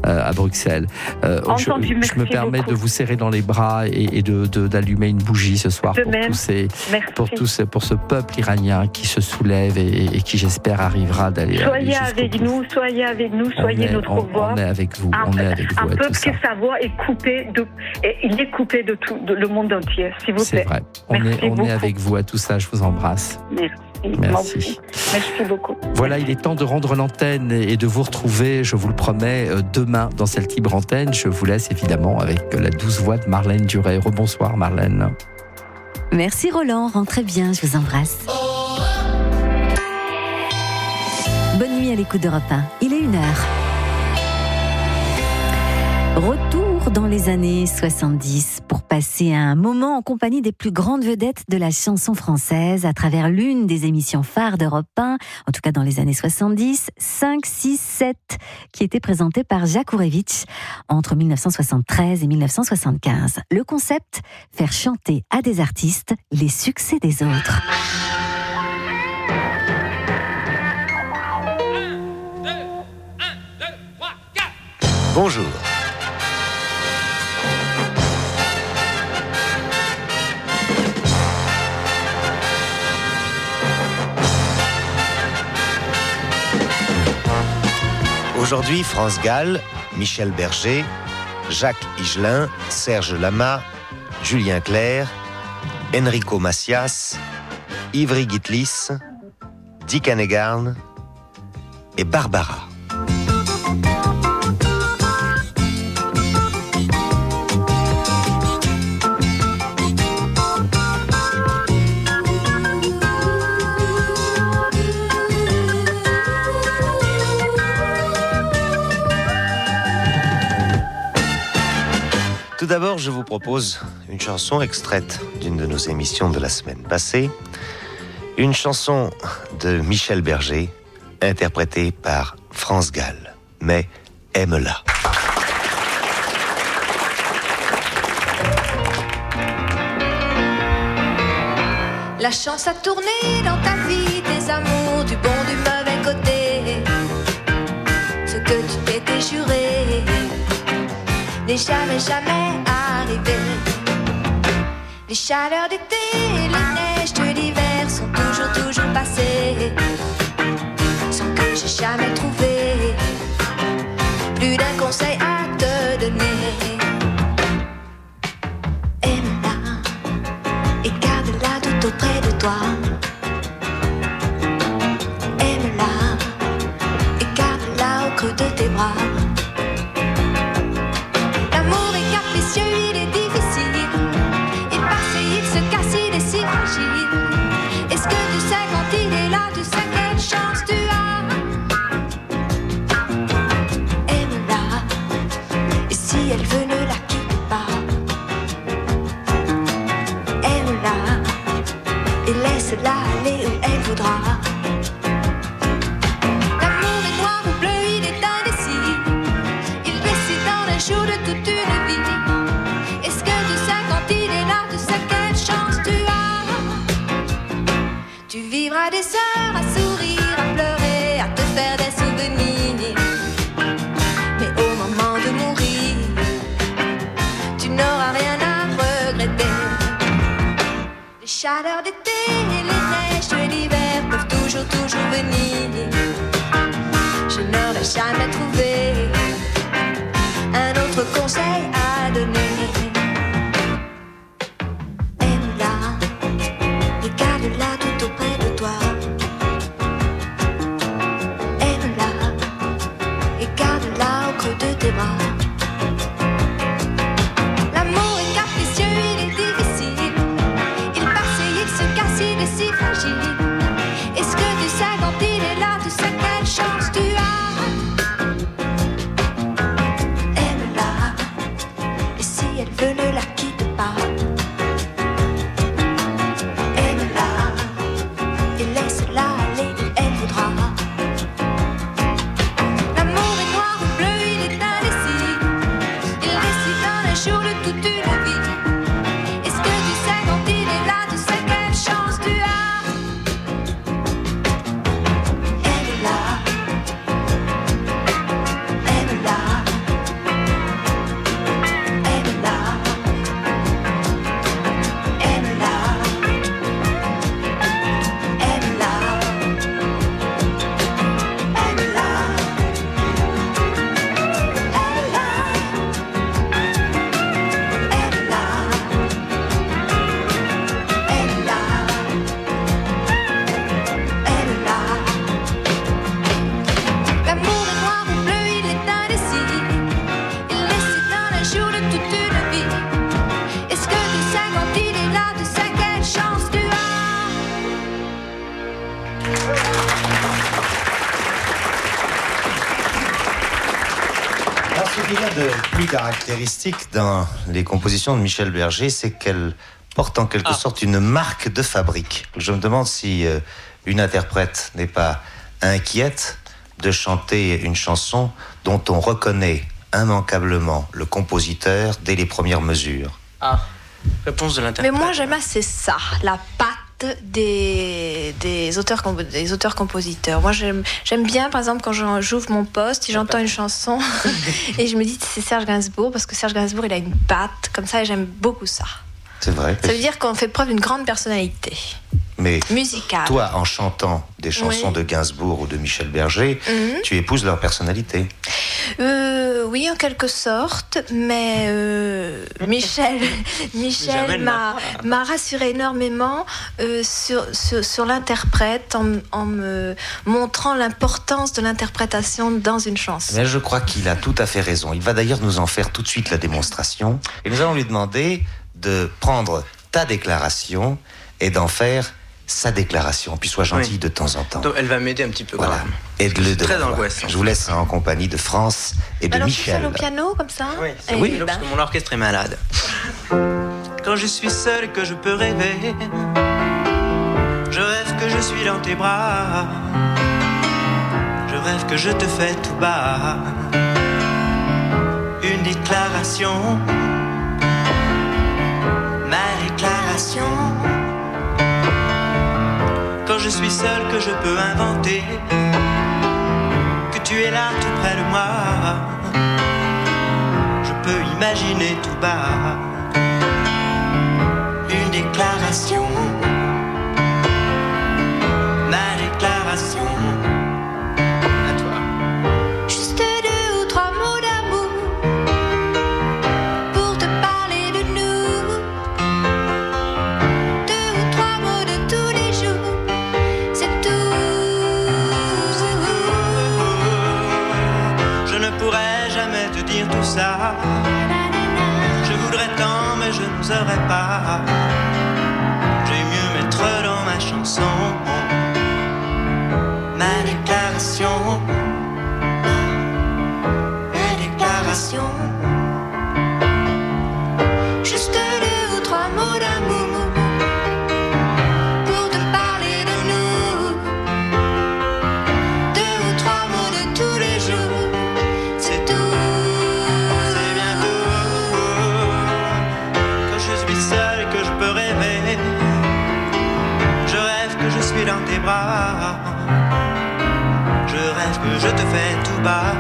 à Bruxelles. Entendu, je me permets beaucoup. de vous serrer dans les bras et d'allumer une bougie ce soir pour ce peuple iranien qui se soulève et qui, j'espère, arrivera d'aller. Soyez avec nous, soyez notre voix. On est avec vous. Un peuple que sa voix est coupée il est coupé de tout le monde entier, s'il vous plaît. C'est vrai. On est avec vous à tout ça. Je vous embrasse. Merci beaucoup. Voilà, il est temps de rendre l'antenne et de vous retrouver, je vous le promets, demain dans cette libre antenne. Je vous laisse évidemment avec la douce voix de Marlène Duret. Rebonsoir Marlène. Merci Roland, rentrez bien, je vous embrasse. Bonne nuit à l'écoute d'Europe 1. Il est 1h. Retour dans les années 70 pour passer un moment en compagnie des plus grandes vedettes de la chanson française à travers l'une des émissions phares d'Europe 1, en tout cas dans les années 70, 5, 6, 7, qui était présentée par Jacques Ourevitch entre 1973 et 1975. Le concept, faire chanter à des artistes les succès des autres. Bonjour. Aujourd'hui, France Gall, Michel Berger, Jacques Higelin, Serge Lama, Julien Clerc, Enrico Macias, Ivry Gitlis, Dick Annegarn et Barbara. Tout d'abord, je vous propose une chanson extraite d'une de nos émissions de la semaine passée. Une chanson de Michel Berger, interprétée par France Gall. Mais aime-la. La chance a tourné dans ta vie, tes amours, du bon, du mauvais côté. Ce que tu t'étais juré n'est jamais arrivé. Les chaleurs d'été et les neiges de l'hiver sont toujours passées, sans que j'ai jamais trouvé plus d'un conseil à te donner. Aime-la et garde-la tout auprès de toi. Aime-la et garde-la au creux de tes bras. Est-ce que tu sais quand il est là, tu sais quelle chance tu as? Aime-la, et si elle veut ne la quitte pas. Aime-la, et laisse-la aller où elle voudra. L'amour est noir ou bleu, il est indécis. Il décide dans un jour de toute une vie. Est-ce que tu sais quand il est là, tu sais quelle chance tu as? Tu vivras des heures à sourire, à pleurer, à te faire des souvenirs. Mais au moment de mourir, tu n'auras rien à regretter. Les chaleurs d'été et les neiges de l'hiver peuvent toujours venir. Je n'aurais jamais trouvé un autre conseil à donner. L'amour est capricieux, il est difficile. Il passe et il se casse, il est si fragile. Est-ce que tu sais quand il est là, tu sais quelle chance tu as? Aime-la, et si elle veut ne la quitte pas. Aime-la, et laisse-la aller où elle voudra. L'amour est noir ou bleu, il est indécis. Ce qu'il y a de plus caractéristique dans les compositions de Michel Berger, c'est qu'elles portent en quelque sorte une marque de fabrique. Je me demande si une interprète n'est pas inquiète de chanter une chanson dont on reconnaît immanquablement le compositeur dès les premières mesures. Réponse de l'interprète. Mais moi, j'aime assez ça, la patte des auteurs-compositeurs. Moi, j'aime bien, par exemple, quand j'ouvre mon poste et j'entends une chanson et je me dis c'est Serge Gainsbourg, parce que Serge Gainsbourg, il a une patte comme ça et j'aime beaucoup ça. C'est vrai. Ça veut dire qu'on fait preuve d'une grande personnalité. Mais musicale. Toi, en chantant des chansons de Gainsbourg ou de Michel Berger, tu épouses leur personnalité. Oui, en quelque sorte, mais Michel m'a rassuré énormément sur l'interprète en me montrant l'importance de l'interprétation dans une chanson. Mais je crois qu'il a tout à fait raison. Il va d'ailleurs nous en faire tout de suite la démonstration. Et nous allons lui demander de prendre ta déclaration et d'en faire sa déclaration. Puis sois gentil de temps en temps. Donc, elle va m'aider un petit peu. Voilà. Aide-le de très angoissant. Je vous laisse en compagnie de France et de Michel. Alors, au piano, comme ça? Oui, parce que mon orchestre est malade. Quand je suis seul et que je peux rêver, je rêve que je suis dans tes bras. Je rêve que je te fais tout bas une déclaration. Ma déclaration. Quand je suis seul que je peux inventer que tu es là tout près de moi. Je peux imaginer tout bas une déclaration. Ma déclaration. À toi. Juste 2 ou 3 mots d'amour pour te parler de nous. 2 ou 3 mots de tous les jours, c'est tout. Je ne pourrais jamais te dire tout ça. Je voudrais tant, mais je n'oserais pas. J'ai mieux mettre dans ma chanson ma déclaration. Ma déclaration. Juste 2 ou 3 mots d'amour pour te parler de nous. 2 ou 3 mots de tous les jours, c'est tout. C'est bien tout. Quand je suis seul et que je peux rêver, je rêve que je suis dans tes bras. Je rêve que je te fais tout bas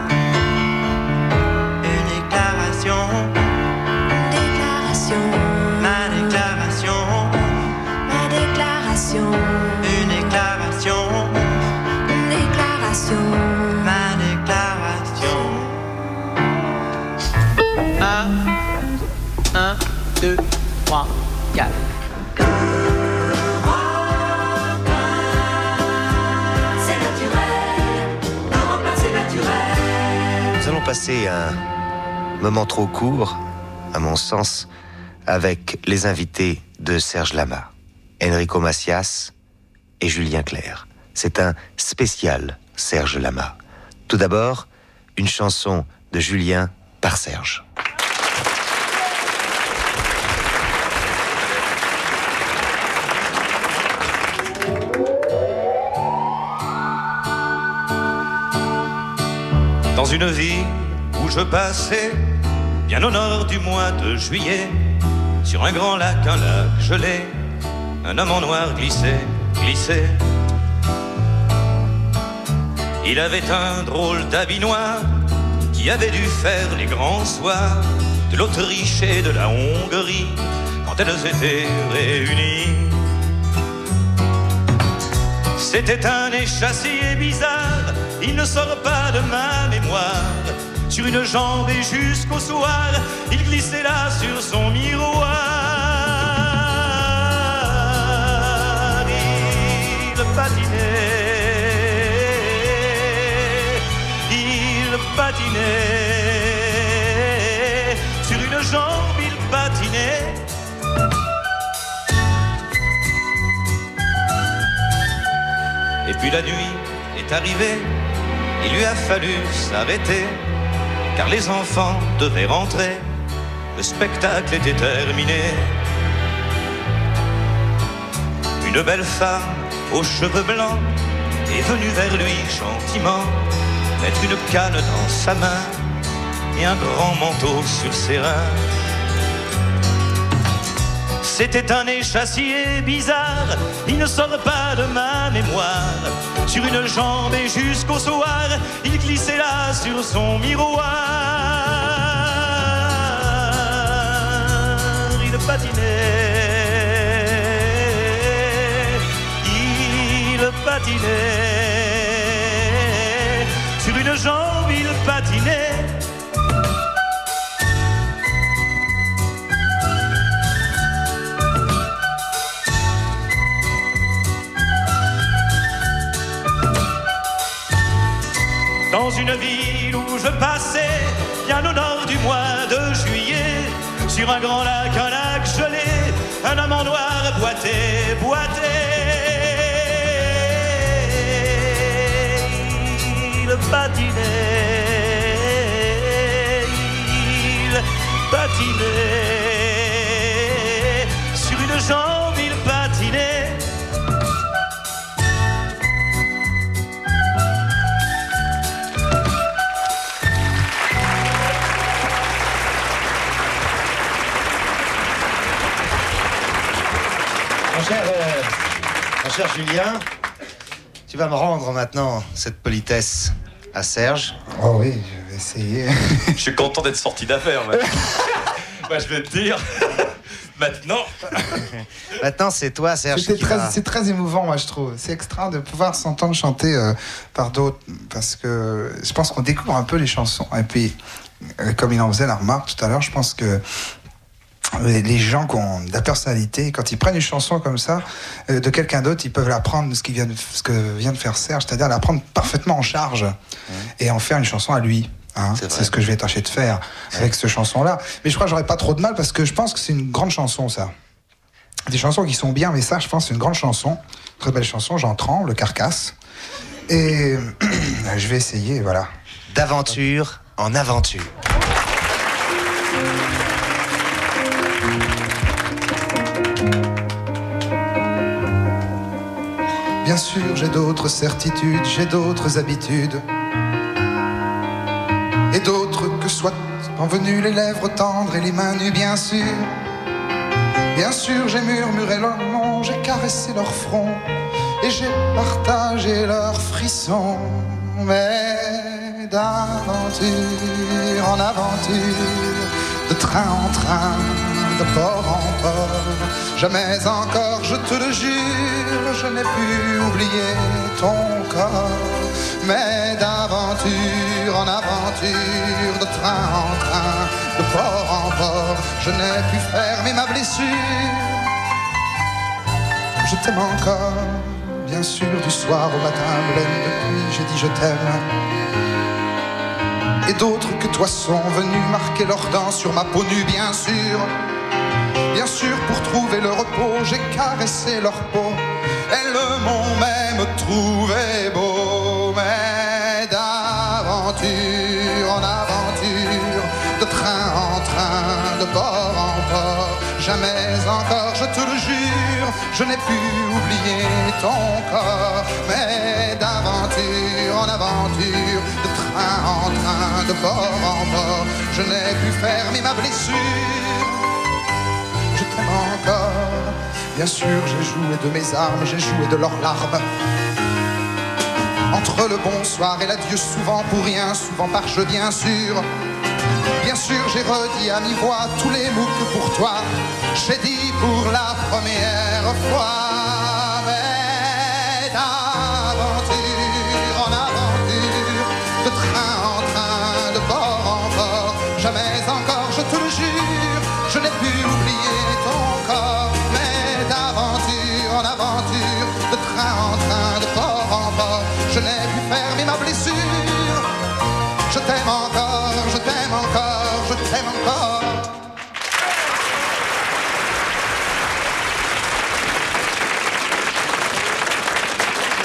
une déclaration. Déclaration. Ma déclaration. Ma déclaration. Une déclaration. Déclaration. Ma déclaration. 1, 2, 3, 4. Nous allons passer un moment trop court, à mon sens, avec les invités de Serge Lama, Enrico Macias et Julien Clerc. C'est un spécial Serge Lama. Tout d'abord, une chanson de Julien par Serge. Dans une ville où je passais, bien au nord du mois de juillet, sur un grand lac gelé, un homme en noir glissait. Il avait un drôle d'habit noir qui avait dû faire les grands soirs de l'Autriche et de la Hongrie quand elles étaient réunies. C'était un échassier bizarre, il ne sort pas de ma mémoire. Sur une jambe et jusqu'au soir, il glissait là sur son miroir. Il patinait, sur une jambe il patinait. Et puis la nuit est arrivée, il lui a fallu s'arrêter, car les enfants devaient rentrer. Le spectacle était terminé. Une belle femme aux cheveux blancs est venue vers lui gentiment, mettre une canne dans sa main et un grand manteau sur ses reins. C'était un échassier bizarre, il ne sort pas de ma mémoire. Sur une jambe et jusqu'au soir, il glissait là sur son miroir. Il patinait, sur une jambe il patinait. Dans une ville où je passais, bien au nord du mois de juillet, sur un grand lac gelé, un homme en noir boitait. Il patinait, sur une jambe il patinait. Mon cher Julien, tu vas me rendre maintenant cette politesse à Serge. Oh oui, je vais essayer. Je suis content d'être sorti d'affaire. Moi, je vais te dire. Maintenant, c'est toi, Serge. C'est très émouvant, moi, je trouve. C'est extra de pouvoir s'entendre chanter par d'autres, parce que je pense qu'on découvre un peu les chansons. Et puis, comme il en faisait la remarque tout à l'heure, je pense que les gens qui ont de la personnalité, quand ils prennent une chanson comme ça de quelqu'un d'autre, ils peuvent la prendre ce que vient de faire Serge, c'est-à-dire la prendre parfaitement en charge et en faire une chanson à lui. Hein, c'est ce que je vais tâcher de faire avec cette chanson-là. Mais je crois que j'aurais pas trop de mal parce que je pense que c'est une grande chanson, ça. Des chansons qui sont bien, mais ça, je pense, c'est une grande chanson. Très belle chanson, j'en tremble, le Carcasse. Et je vais essayer, voilà. D'aventure en aventure. Bien sûr, j'ai d'autres certitudes, j'ai d'autres habitudes. Et d'autres que soit envenues les lèvres tendres et les mains nues, bien sûr. Bien sûr, j'ai murmuré leur nom, j'ai caressé leur front et j'ai partagé leurs frissons. Mais d'aventure en aventure, de train en train, de port en port, jamais encore, je te le jure, je n'ai pu oublier ton corps. Mais d'aventure en aventure, de train en train, de port en port, je n'ai pu fermer ma blessure. Je t'aime encore, bien sûr, du soir au matin, blême depuis, j'ai dit je t'aime. Et d'autres que toi sont venus marquer leurs dents sur ma peau nue, bien sûr. Bien sûr, pour trouver le repos, j'ai caressé leur peau. Elles m'ont même trouvé beau. Mais d'aventure en aventure, de train en train, de port en port, jamais encore, je te le jure, je n'ai pu oublier ton corps. Mais d'aventure en aventure, de train en train, de port en port, je n'ai pu fermer ma blessure. Je t'aime encore, bien sûr, j'ai joué de mes armes, j'ai joué de leurs larmes. Entre le bonsoir et l'adieu, souvent pour rien, souvent par jeu, bien sûr. Bien sûr, j'ai redit à mi-voix tous les mots que pour toi j'ai dit pour la première fois. Mais d'aventure en aventure, de train en train, de port en port, jamais encore, je te le jure, je n'ai pu oublier ton corps. Mais d'aventure en aventure, de train en train, de port en port, je n'ai pu fermer ma blessure. Je t'aime encore, je t'aime encore, je t'aime encore.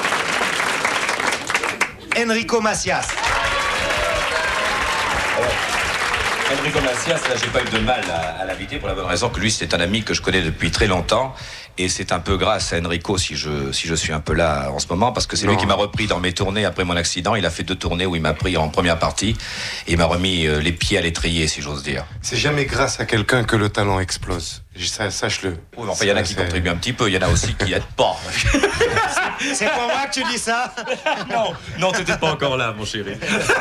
Enrico Macias. Enrico Macias, là, j'ai pas eu de mal à l'inviter pour la bonne raison que lui, c'est un ami que je connais depuis très longtemps. Et c'est un peu grâce à Enrico si je suis un peu là en ce moment, parce que c'est lui qui m'a repris dans mes tournées après mon accident. Il a fait 2 tournées où il m'a pris en première partie et il m'a remis les pieds à l'étrier, si j'ose dire. C'est jamais grâce à quelqu'un que le talent explose. Sache-le. Oui, enfin, il y en a qui contribuent un petit peu, il y en a aussi qui aident pas. C'est pour moi que tu dis ça? Non, t'étais pas encore là, mon chéri.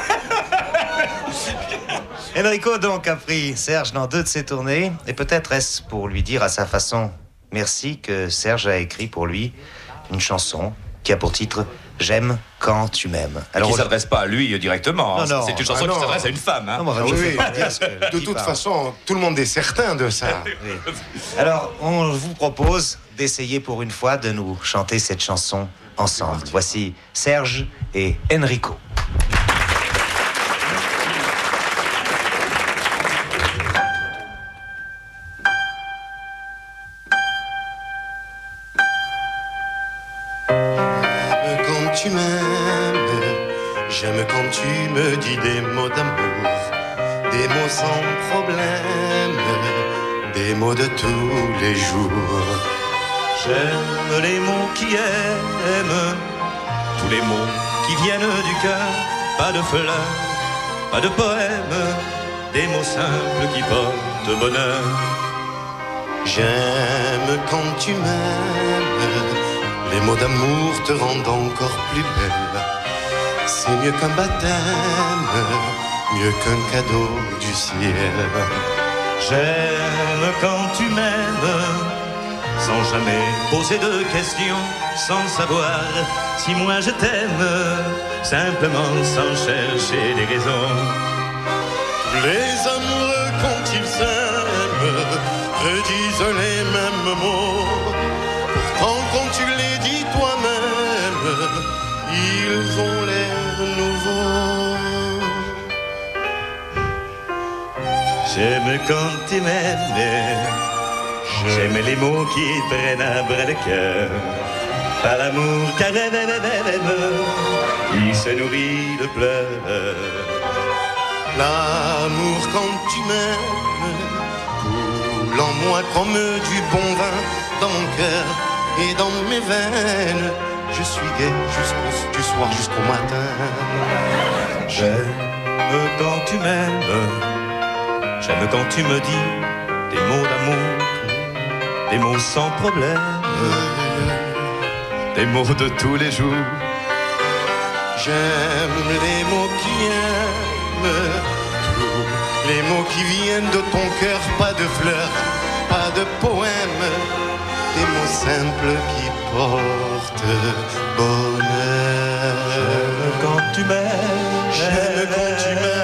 Enrico donc a pris Serge dans 2 de ses tournées, et peut-être est-ce pour lui dire à sa façon merci que Serge a écrit pour lui une chanson qui a pour titre J'aime quand tu m'aimes. Alors, qui ne s'adresse pas à lui directement. Non, non. C'est une chanson qui s'adresse à une femme. Hein. Non, oui. De toute façon, tout le monde est certain de ça. Oui. Alors, on vous propose d'essayer pour une fois de nous chanter cette chanson ensemble. Voici Serge et Enrico. Tu m'aimes, j'aime quand tu me dis des mots d'amour, des mots sans problème, des mots de tous les jours. J'aime les mots qui aiment, tous les mots qui viennent du cœur, pas de fleurs, pas de poèmes, des mots simples qui portent bonheur. J'aime quand tu m'aimes, les mots d'amour te rendent encore plus belle. C'est mieux qu'un baptême, mieux qu'un cadeau du ciel. J'aime quand tu m'aimes, sans jamais poser de questions, sans savoir si moi je t'aime, simplement sans chercher des raisons. Les amoureux quand ils s'aiment redisent les mêmes mots. Pourtant quand tu les dis toi-même, ils ont l'air nouveaux. J'aime quand tu m'aimes, j'aime les mots qui prennent à bras le cœur, par l'amour carême qui se nourrit de pleurs. L'amour quand tu m'aimes coule en moi comme du bon vin dans mon cœur et dans mes veines. Je suis gai du soir jusqu'au matin. J'aime quand tu m'aimes, j'aime quand tu me dis des mots d'amour, des mots sans problème, des mots de tous les jours. J'aime les mots qui aiment, tous les mots qui viennent de ton cœur, pas de fleurs, pas de poèmes, des mots simples qui portent bonheur. J'aime quand tu m'aimes, j'aime quand tu m'aimes.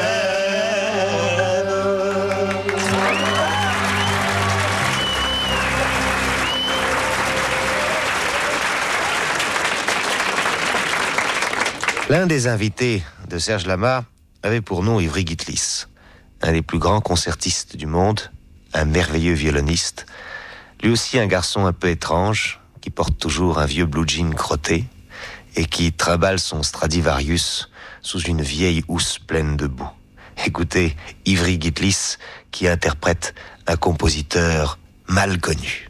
L'un des invités de Serge Lama avait pour nom Ivry Gitlis, un des plus grands concertistes du monde, un merveilleux violoniste, lui aussi un garçon un peu étrange, qui porte toujours un vieux blue jean crotté et qui trimballe son Stradivarius sous une vieille housse pleine de boue. Écoutez Ivry Gitlis qui interprète un compositeur mal connu.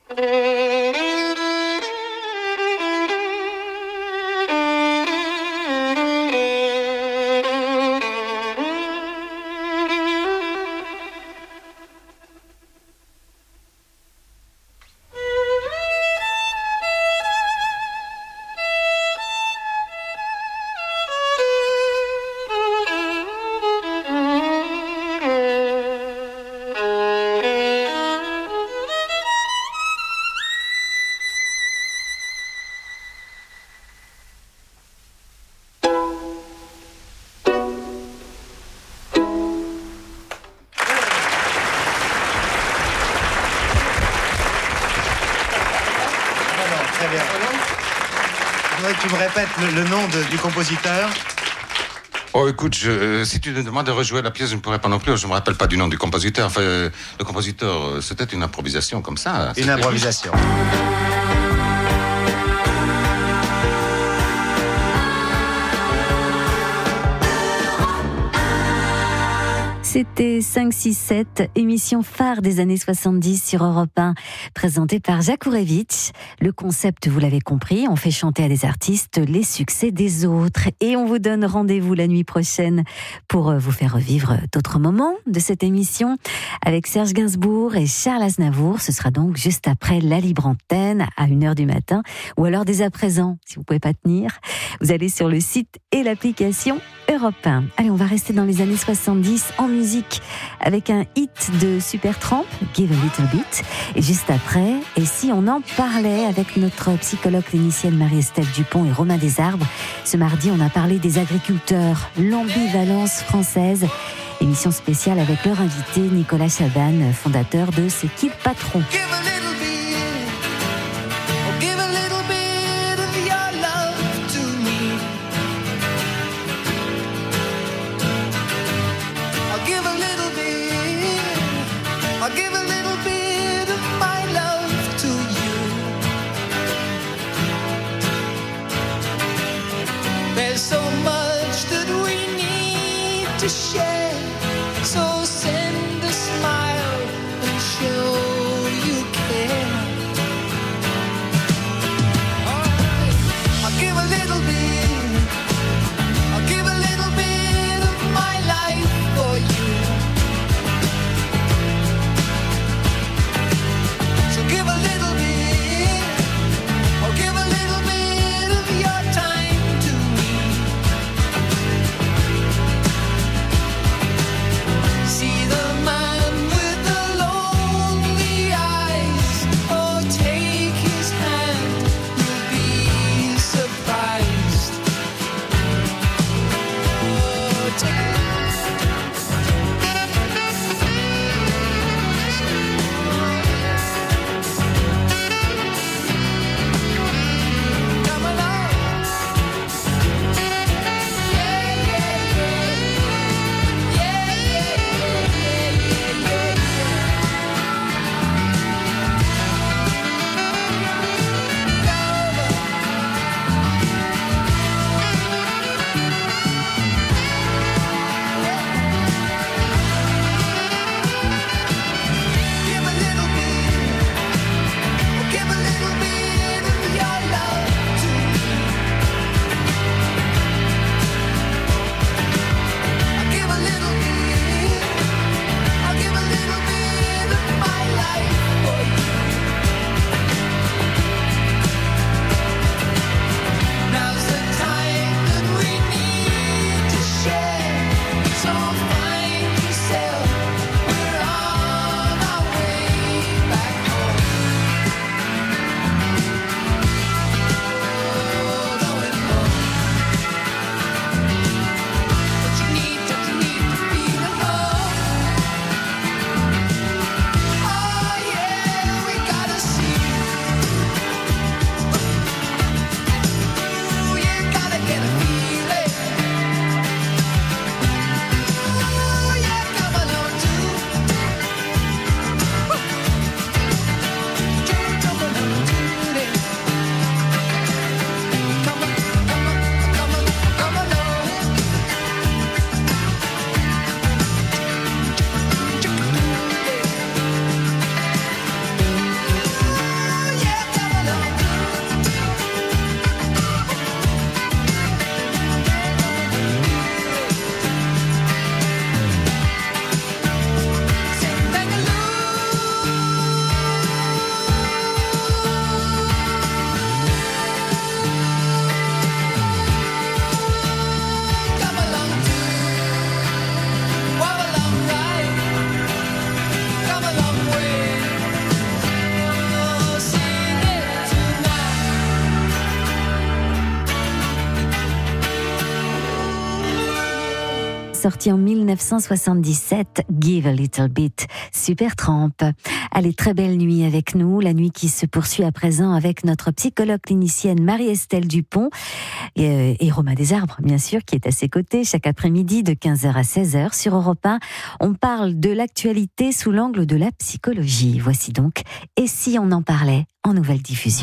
Tu me répètes le nom du compositeur. Oh, écoute, si tu me demandes de rejouer la pièce, je ne pourrais pas non plus. Je ne me rappelle pas du nom du compositeur. Enfin, le compositeur, c'était une improvisation comme ça. Une improvisation. C'était 5-6-7, émission phare des années 70 sur Europe 1, présentée par Jacques Ourevitch. Le concept, vous l'avez compris, on fait chanter à des artistes les succès des autres. Et on vous donne rendez-vous la nuit prochaine pour vous faire revivre d'autres moments de cette émission avec Serge Gainsbourg et Charles Aznavour. Ce sera donc juste après la libre antenne à 1h du matin ou alors dès à présent, si vous ne pouvez pas tenir. Vous allez sur le site et l'application Europe 1. Allez, on va rester dans les années 70 en musique avec un hit de Supertramp, Give a Little Bit. Et juste après, et si on en parlait avec notre psychologue clinicienne Marie-Estelle Dupont et Romain Desarbres. Ce mardi, on a parlé des agriculteurs, l'ambivalence française. Émission spéciale avec leur invité Nicolas Chaban, fondateur de C'est qui le patron? share. So send a smile and show you care. sorti en 1977, Give a Little Bit, Supertramp. Allez, très belle nuit avec nous, la nuit qui se poursuit à présent avec notre psychologue clinicienne Marie-Estelle Dupont et Romain Desarbres, bien sûr, qui est à ses côtés chaque après-midi de 15h à 16h sur Europe 1. On parle de l'actualité sous l'angle de la psychologie. Voici donc « Et si on en parlait ?» en nouvelle diffusion.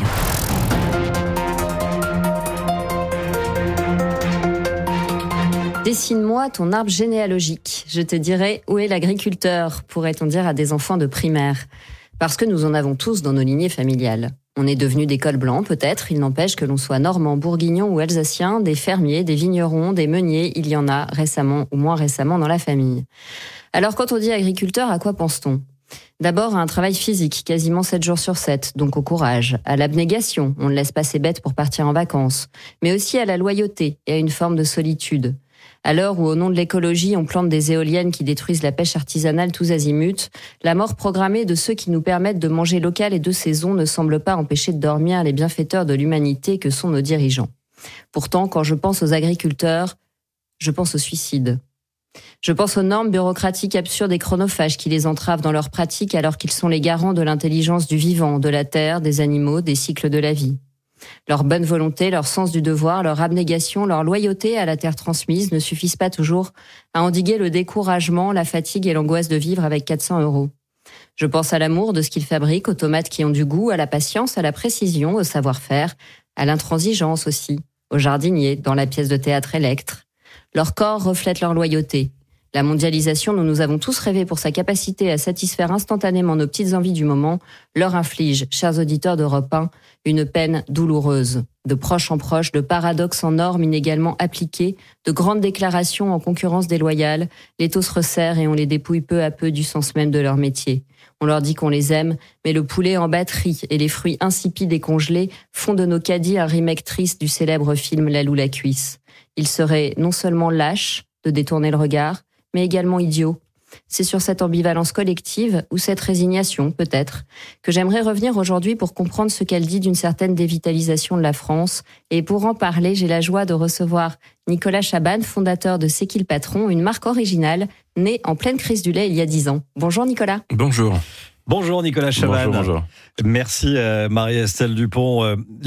Dessine-moi ton arbre généalogique. Je te dirai où est l'agriculteur, pourrait-on dire à des enfants de primaire. Parce que nous en avons tous dans nos lignées familiales. On est devenus des cols blancs, peut-être, il n'empêche que l'on soit normand, bourguignon ou alsacien, des fermiers, des vignerons, des meuniers, il y en a récemment ou moins récemment dans la famille. Alors quand on dit agriculteur, à quoi pense-t-on ? D'abord à un travail physique, quasiment 7 jours sur 7, donc au courage, à l'abnégation, on ne laisse pas ses bêtes pour partir en vacances, mais aussi à la loyauté et à une forme de solitude. À l'heure où, au nom de l'écologie, on plante des éoliennes qui détruisent la pêche artisanale tous azimuts, la mort programmée de ceux qui nous permettent de manger local et de saison ne semble pas empêcher de dormir les bienfaiteurs de l'humanité que sont nos dirigeants. Pourtant, quand je pense aux agriculteurs, je pense au suicide. Je pense aux normes bureaucratiques absurdes et chronophages qui les entravent dans leur pratique alors qu'ils sont les garants de l'intelligence du vivant, de la terre, des animaux, des cycles de la vie. Leur bonne volonté, leur sens du devoir, leur abnégation, leur loyauté à la terre transmise ne suffisent pas toujours à endiguer le découragement, la fatigue et l'angoisse de vivre avec 400 €. Je pense à l'amour de ce qu'ils fabriquent, aux tomates qui ont du goût, à la patience, à la précision, au savoir-faire, à l'intransigeance aussi, aux jardiniers dans la pièce de théâtre Electre. Leur corps reflète leur loyauté. La mondialisation dont nous avons tous rêvé pour sa capacité à satisfaire instantanément nos petites envies du moment leur inflige, chers auditeurs d'Europe 1, une peine douloureuse. De proche en proche, de paradoxes en normes inégalement appliquées, de grandes déclarations en concurrence déloyale, les taux se resserrent et on les dépouille peu à peu du sens même de leur métier. On leur dit qu'on les aime, mais le poulet en batterie et les fruits insipides et congelés font de nos caddies un remake triste du célèbre film La Loue la cuisse. Il serait non seulement lâche de détourner le regard, mais également idiot. C'est sur cette ambivalence collective, ou cette résignation peut-être, que j'aimerais revenir aujourd'hui pour comprendre ce qu'elle dit d'une certaine dévitalisation de la France. Et pour en parler, j'ai la joie de recevoir Nicolas Chaban, fondateur de C'est qui le patron, une marque originale, née en pleine crise du lait il y a 10 ans. Bonjour Nicolas. Bonjour. Bonjour Nicolas Chaban. Bonjour. Merci Marie-Estelle Dupont.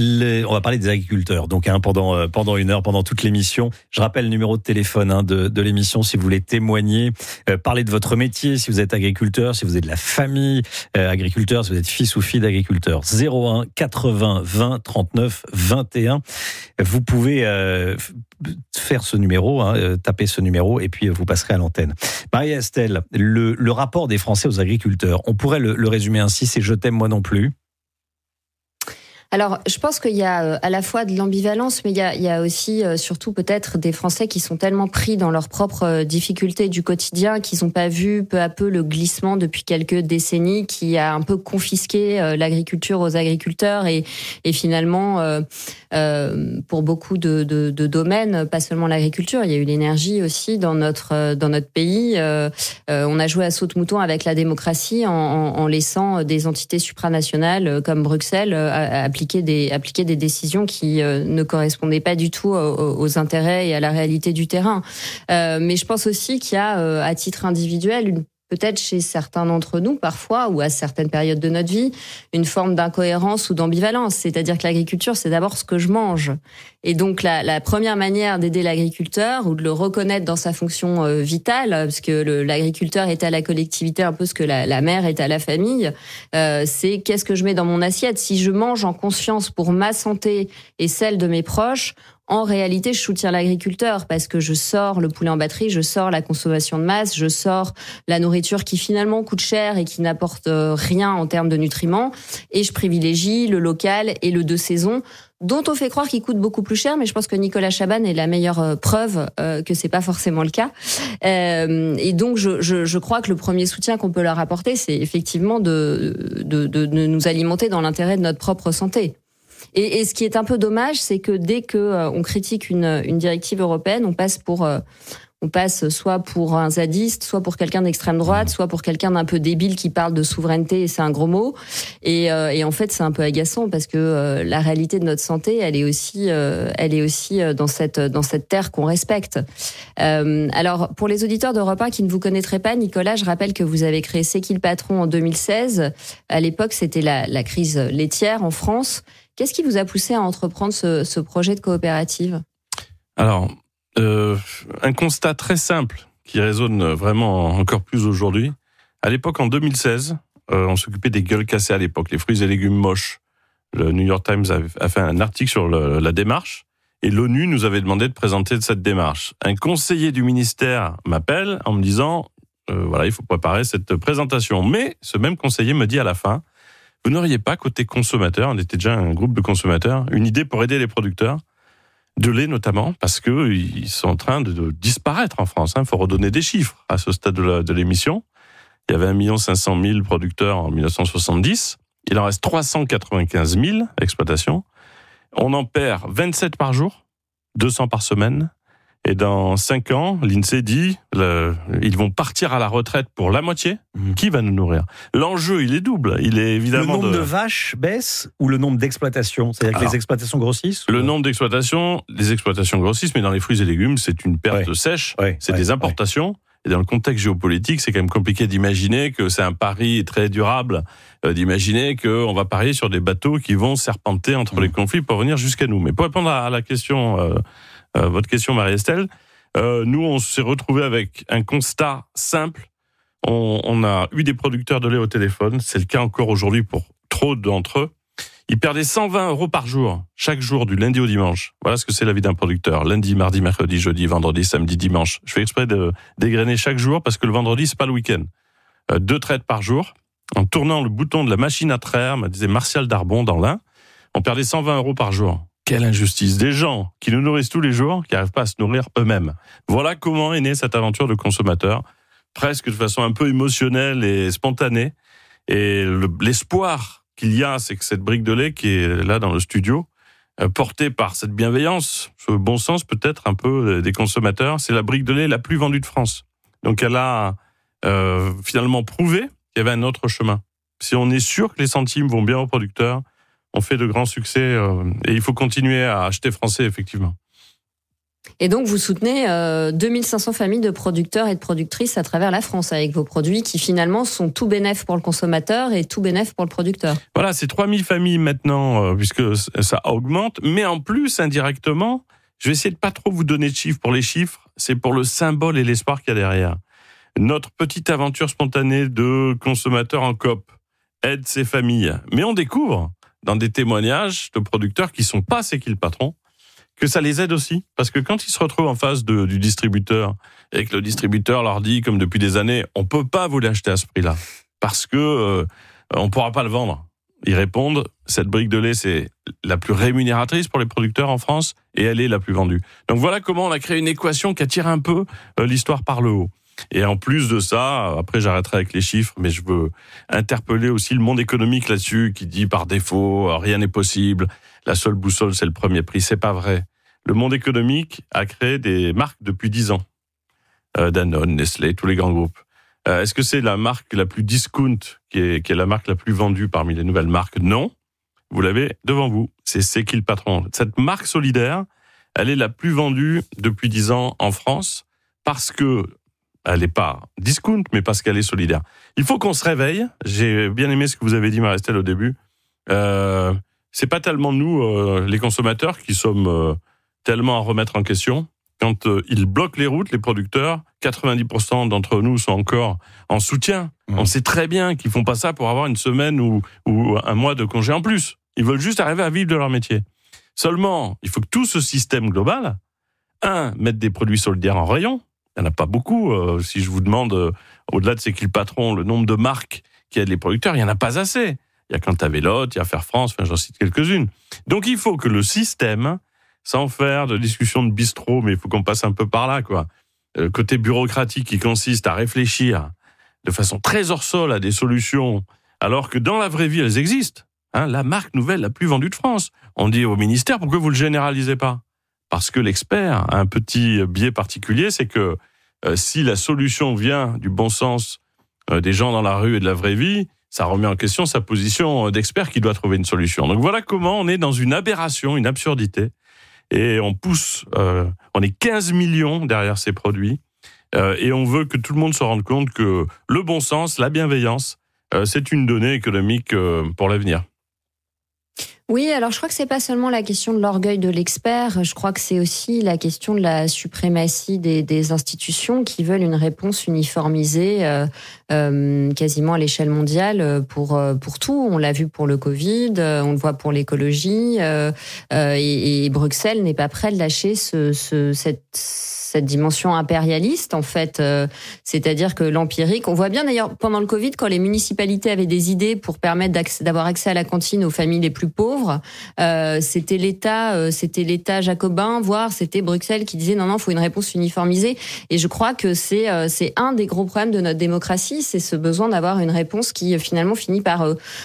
On va parler des agriculteurs donc pendant une heure, pendant toute l'émission. Je rappelle le numéro de téléphone de l'émission si vous voulez témoigner, parler de votre métier, si vous êtes agriculteur, si vous êtes de la famille agriculteur, si vous êtes fils ou fille d'agriculteur. 01 80 20 39 21. Vous pouvez faire ce numéro, taper ce numéro et puis vous passerez à l'antenne. Marie-Estelle, le rapport des Français aux agriculteurs, on pourrait le résumer ainsi, c'est je t'aime moi non plus. Alors, je pense qu'il y a à la fois de l'ambivalence, mais il y a aussi, surtout peut-être, des Français qui sont tellement pris dans leurs propres difficultés du quotidien qu'ils n'ont pas vu peu à peu le glissement depuis quelques décennies qui a un peu confisqué l'agriculture aux agriculteurs et finalement, pour beaucoup de domaines, pas seulement l'agriculture, il y a eu l'énergie aussi dans notre pays. On a joué à saute-mouton avec la démocratie en laissant des entités supranationales comme Bruxelles appliquer des décisions qui ne correspondaient pas du tout aux intérêts et à la réalité du terrain. Mais je pense aussi qu'il y a, à titre individuel, peut-être chez certains d'entre nous, parfois, ou à certaines périodes de notre vie, une forme d'incohérence ou d'ambivalence. C'est-à-dire que l'agriculture, c'est d'abord ce que je mange. Et donc, la première manière d'aider l'agriculteur, ou de le reconnaître dans sa fonction vitale, parce que l'agriculteur est à la collectivité un peu ce que la mère est à la famille, c'est qu'est-ce que je mets dans mon assiette. Si je mange en conscience pour ma santé et celle de mes proches, en réalité, je soutiens l'agriculteur parce que je sors le poulet en batterie, je sors la consommation de masse, je sors la nourriture qui finalement coûte cher et qui n'apporte rien en termes de nutriments, et je privilégie le local et le de saison, dont on fait croire qu'il coûte beaucoup plus cher, mais je pense que Nicolas Chaban est la meilleure preuve que c'est pas forcément le cas. Et donc je crois que le premier soutien qu'on peut leur apporter, c'est effectivement de nous alimenter dans l'intérêt de notre propre santé. Et ce qui est un peu dommage, c'est que dès que on critique une directive européenne, on passe pour On passe soit pour un zadiste, soit pour quelqu'un d'extrême droite, soit pour quelqu'un d'un peu débile qui parle de souveraineté, et c'est un gros mot. Et en fait, c'est un peu agaçant parce que la réalité de notre santé, elle est aussi dans cette terre qu'on respecte. Alors, pour les auditeurs d'Europe 1 qui ne vous connaîtraient pas, Nicolas, je rappelle que vous avez créé C'est qui le patron en 2016. À l'époque, c'était la crise laitière en France. Qu'est-ce qui vous a poussé à entreprendre ce projet de coopérative ? Alors, un constat très simple qui résonne vraiment encore plus aujourd'hui. À l'époque, en 2016, on s'occupait des gueules cassées à l'époque, les fruits et légumes moches. Le New York Times a fait un article sur la démarche et l'ONU nous avait demandé de présenter cette démarche. Un conseiller du ministère m'appelle en me disant voilà, il faut préparer cette présentation. Mais ce même conseiller me dit à la fin, vous n'auriez pas, côté consommateur, on était déjà un groupe de consommateurs, une idée pour aider les producteurs de lait notamment, parce que ils sont en train de disparaître en France. Il faut redonner des chiffres à ce stade de l'émission. Il y avait 1 500 000 producteurs en 1970. Il en reste 395 000 exploitations. On en perd 27 par jour, 200 par semaine. Et dans 5 ans, l'INSEE dit ils vont partir à la retraite pour la moitié. Qui va nous nourrir ? L'enjeu, il est double. Il est évidemment le nombre de vaches baisse ou le nombre d'exploitations ? C'est-à-dire que les exploitations grossissent ? Le nombre d'exploitations, les exploitations grossissent, mais dans les fruits et légumes, c'est une perte sèche. C'est des importations. Et dans le contexte géopolitique, c'est quand même compliqué d'imaginer que c'est un pari très durable, d'imaginer qu'on va parier sur des bateaux qui vont serpenter entre les conflits pour venir jusqu'à nous. Mais pour répondre à la question, votre question, Marie-Estelle, nous, on s'est retrouvés avec un constat simple. On a eu des producteurs de lait au téléphone. C'est le cas encore aujourd'hui pour trop d'entre eux. Ils perdaient 120 € par jour, chaque jour, du lundi au dimanche. Voilà ce que c'est la vie d'un producteur. Lundi, mardi, mercredi, jeudi, vendredi, samedi, dimanche. Je fais exprès de dégrainer chaque jour parce que le vendredi, c'est pas le week-end. 2 traites par jour. En tournant le bouton de la machine à traire, me disait Martial Darbon dans l'Ain, on perdait 120 € par jour. Quelle injustice. Des gens qui nous nourrissent tous les jours, qui n'arrivent pas à se nourrir eux-mêmes. Voilà comment est née cette aventure de consommateur, presque de façon un peu émotionnelle et spontanée. Et l'espoir qu'il y a, c'est que cette brique de lait qui est là dans le studio, portée par cette bienveillance, ce bon sens peut-être un peu des consommateurs, c'est la brique de lait la plus vendue de France. Donc elle a finalement prouvé qu'il y avait un autre chemin. Si on est sûr que les centimes vont bien aux producteurs, on fait de grands succès et il faut continuer à acheter français, effectivement. Et donc, vous soutenez 2500 familles de producteurs et de productrices à travers la France avec vos produits qui, finalement, sont tout bénef pour le consommateur et tout bénef pour le producteur. Voilà, c'est 3000 familles maintenant, puisque ça augmente. Mais en plus, indirectement, je vais essayer de pas trop vous donner de chiffres. Pour les chiffres, c'est pour le symbole et l'espoir qu'il y a derrière. Notre petite aventure spontanée de consommateurs en coop aide ces familles. Mais on découvre, dans des témoignages de producteurs qui sont pas C'est qui le patron, que ça les aide aussi. Parce que quand ils se retrouvent en face du distributeur, et que le distributeur leur dit, comme depuis des années, on peut pas vous l'acheter à ce prix-là, parce que on pourra pas le vendre. Ils répondent, cette brique de lait, c'est la plus rémunératrice pour les producteurs en France, et elle est la plus vendue. Donc voilà comment on a créé une équation qui attire un peu l'histoire par le haut. Et en plus de ça, après j'arrêterai avec les chiffres, mais je veux interpeller aussi le monde économique là-dessus, qui dit par défaut, rien n'est possible, la seule boussole c'est le premier prix. C'est pas vrai. Le monde économique a créé des marques depuis 10 ans. Danone, Nestlé, tous les grands groupes. Est-ce que c'est la marque la plus discount qui est la marque la plus vendue parmi les nouvelles marques ? Non. Vous l'avez devant vous. C'est qui le patron ? Cette marque solidaire, elle est la plus vendue depuis 10 ans en France parce que elle n'est pas discount, mais parce qu'elle est solidaire. Il faut qu'on se réveille. J'ai bien aimé ce que vous avez dit, Marie-Estelle, au début. C'est pas tellement nous, les consommateurs, qui sommes tellement à remettre en question. Quand ils bloquent les routes, les producteurs, 90% d'entre nous sont encore en soutien. On sait très bien qu'ils font pas ça pour avoir une semaine ou un mois de congé en plus. Ils veulent juste arriver à vivre de leur métier. Seulement, il faut que tout ce système global, mette des produits solidaires en rayon. Il n'y en a pas beaucoup. Si je vous demande, au-delà de C'est qui le patron, le nombre de marques qui aident les producteurs, il n'y en a pas assez. Il y a Cantavélote, il y a Faire France, j'en cite quelques-unes. Donc il faut que le système, sans faire de discussion de bistrot, mais il faut qu'on passe un peu par là, quoi. Côté bureaucratique qui consiste à réfléchir de façon très hors sol à des solutions, alors que dans la vraie vie, elles existent. La marque nouvelle la plus vendue de France. On dit au ministère, pourquoi vous ne le généralisez pas ? Parce que l'expert a un petit biais particulier, c'est que si la solution vient du bon sens des gens dans la rue et de la vraie vie, ça remet en question sa position d'expert qui doit trouver une solution. Donc voilà comment on est dans une aberration, une absurdité, et on pousse, on est 15 millions derrière ces produits, et on veut que tout le monde se rende compte que le bon sens, la bienveillance, c'est une donnée économique pour l'avenir. Oui, alors je crois que c'est pas seulement la question de l'orgueil de l'expert, je crois que c'est aussi la question de la suprématie des institutions qui veulent une réponse uniformisée quasiment à l'échelle mondiale pour tout. On l'a vu pour le Covid, on le voit pour l'écologie, et Bruxelles n'est pas prêt de lâcher cette dimension impérialiste, en fait. C'est-à-dire que l'empirique, on voit bien d'ailleurs pendant le Covid, quand les municipalités avaient des idées pour permettre d'avoir accès à la cantine aux familles les plus pauvres, c'était l'État jacobin, voire c'était Bruxelles qui disait non, faut une réponse uniformisée. Et je crois que c'est un des gros problèmes de notre démocratie, c'est ce besoin d'avoir une réponse qui finalement finit par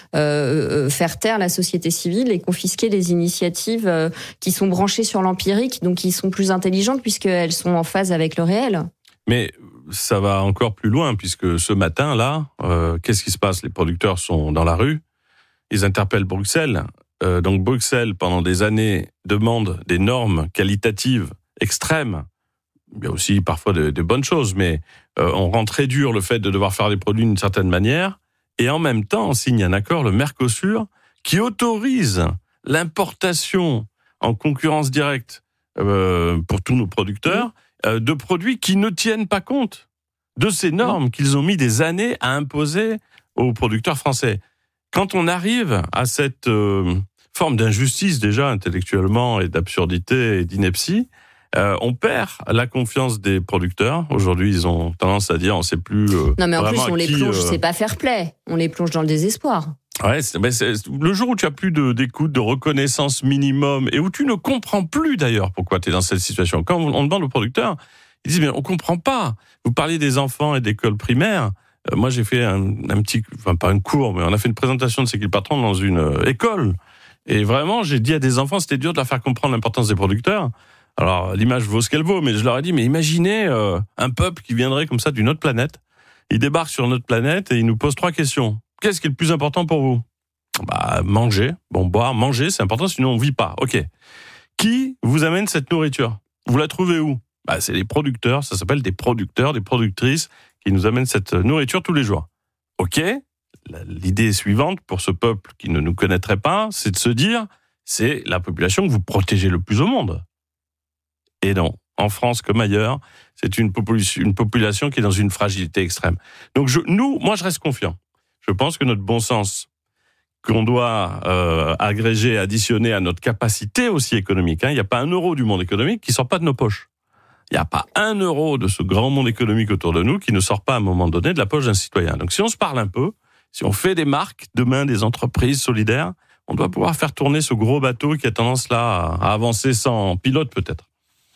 faire taire la société civile et confisquer les initiatives qui sont branchées sur l'empirique, donc qui sont plus intelligentes puisqu'elles sont en phase avec le réel. Mais ça va encore plus loin, puisque ce matin-là, qu'est-ce qui se passe ? Les producteurs sont dans la rue, ils interpellent Bruxelles. Donc Bruxelles, pendant des années, demande des normes qualitatives extrêmes. Il y a aussi parfois de bonnes choses, mais on rend très dur le fait de devoir faire des produits d'une certaine manière. Et en même temps, on signe un accord, le Mercosur, qui autorise l'importation en concurrence directe pour tous nos producteurs de produits qui ne tiennent pas compte de ces normes qu'ils ont mis des années à imposer aux producteurs français. Quand on arrive à cette forme d'injustice déjà intellectuellement et d'absurdité et d'ineptie, on perd la confiance des producteurs. Aujourd'hui, ils ont tendance à dire on ne sait plus. Non, mais en plus, on les plonge, c'est pas fair play. On les plonge dans le désespoir. Ouais, le jour où tu as plus d'écoute, de reconnaissance minimum, et où tu ne comprends plus d'ailleurs pourquoi tu es dans cette situation. Quand on demande aux producteurs, ils disent mais on comprend pas. Vous parliez des enfants et d'école primaire. Moi, j'ai fait un petit, enfin pas un cours, mais on a fait une présentation de C'est qui le patron dans une école. Et vraiment, j'ai dit à des enfants, c'était dur de leur faire comprendre l'importance des producteurs. Alors, l'image vaut ce qu'elle vaut, mais je leur ai dit, mais imaginez un peuple qui viendrait comme ça d'une autre planète. Il débarque sur notre planète et il nous pose 3 questions. Qu'est-ce qui est le plus important pour vous ? Manger. Boire, manger, c'est important, sinon on vit pas. Ok. Qui vous amène cette nourriture ? Vous la trouvez où ? C'est les producteurs, ça s'appelle des producteurs, des productrices qui nous amènent cette nourriture tous les jours. Ok. L'idée suivante pour ce peuple qui ne nous connaîtrait pas, c'est de se dire, c'est la population que vous protégez le plus au monde. Et non, en France comme ailleurs, c'est une population qui est dans une fragilité extrême. Donc moi je reste confiant. Je pense que notre bon sens, qu'on doit agréger, additionner à notre capacité aussi économique, il n'y a pas un euro du monde économique qui ne sort pas de nos poches. Il n'y a pas un euro de ce grand monde économique autour de nous qui ne sort pas à un moment donné de la poche d'un citoyen. Donc si on se parle un peu, si on fait des marques, demain des entreprises solidaires, on doit pouvoir faire tourner ce gros bateau qui a tendance là à avancer sans pilote peut-être.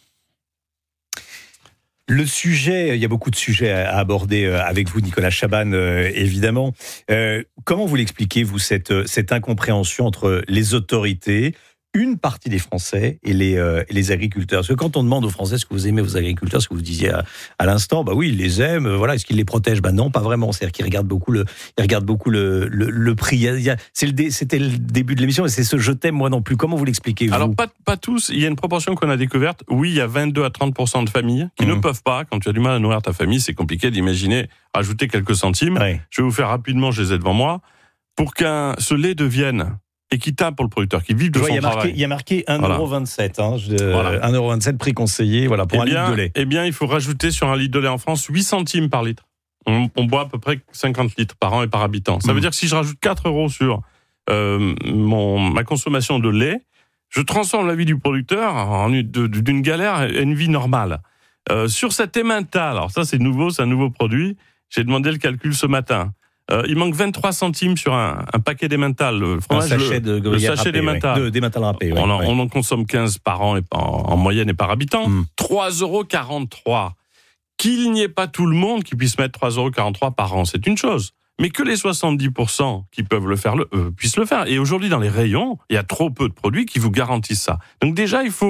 Le sujet, il y a beaucoup de sujets à aborder avec vous, Nicolas Chaban, évidemment. Comment vous l'expliquez, vous, cette incompréhension entre les autorités, une partie des Français et les agriculteurs? Parce que quand on demande aux Français ce que vous aimez vos agriculteurs, ce que vous disiez à l'instant, oui, ils les aiment, voilà, est-ce qu'ils les protègent? Non, pas vraiment. C'est-à-dire qu'ils regardent beaucoup le prix. C'était le début de l'émission, et c'est ce je t'aime moi non plus. Comment vous l'expliquez, vous? Alors, pas tous. Il y a une proportion qu'on a découverte. Oui, il y a 22 à 30% de familles qui ne peuvent pas. Quand tu as du mal à nourrir ta famille, c'est compliqué d'imaginer rajouter quelques centimes. Ouais. Je vais vous faire rapidement, je les ai devant moi. Pour qu'un ce lait devienne équitable pour le producteur, qui vive de son travail. Il y a marqué 1,27 €. Voilà. 1,27 € prix conseillé pour un litre de lait. Eh bien, il faut rajouter sur un litre de lait en France 8 centimes par litre. On boit à peu près 50 litres par an et par habitant. Ça veut dire que si je rajoute 4 € sur ma consommation de lait, je transforme la vie du producteur d'une galère à une vie normale. Sur cet Emmental, alors ça c'est nouveau, c'est un nouveau produit, j'ai demandé le calcul ce matin. Il manque 23 centimes sur un paquet d'Emmental. Le sachet d'Emmental râpé. On en consomme 15 par an en moyenne et par habitant. 3,43 €. Qu'il n'y ait pas tout le monde qui puisse mettre 3,43 € par an, c'est une chose. Mais que les 70% qui peuvent le faire puissent le faire. Et aujourd'hui, dans les rayons, il y a trop peu de produits qui vous garantissent ça. Donc déjà, il faut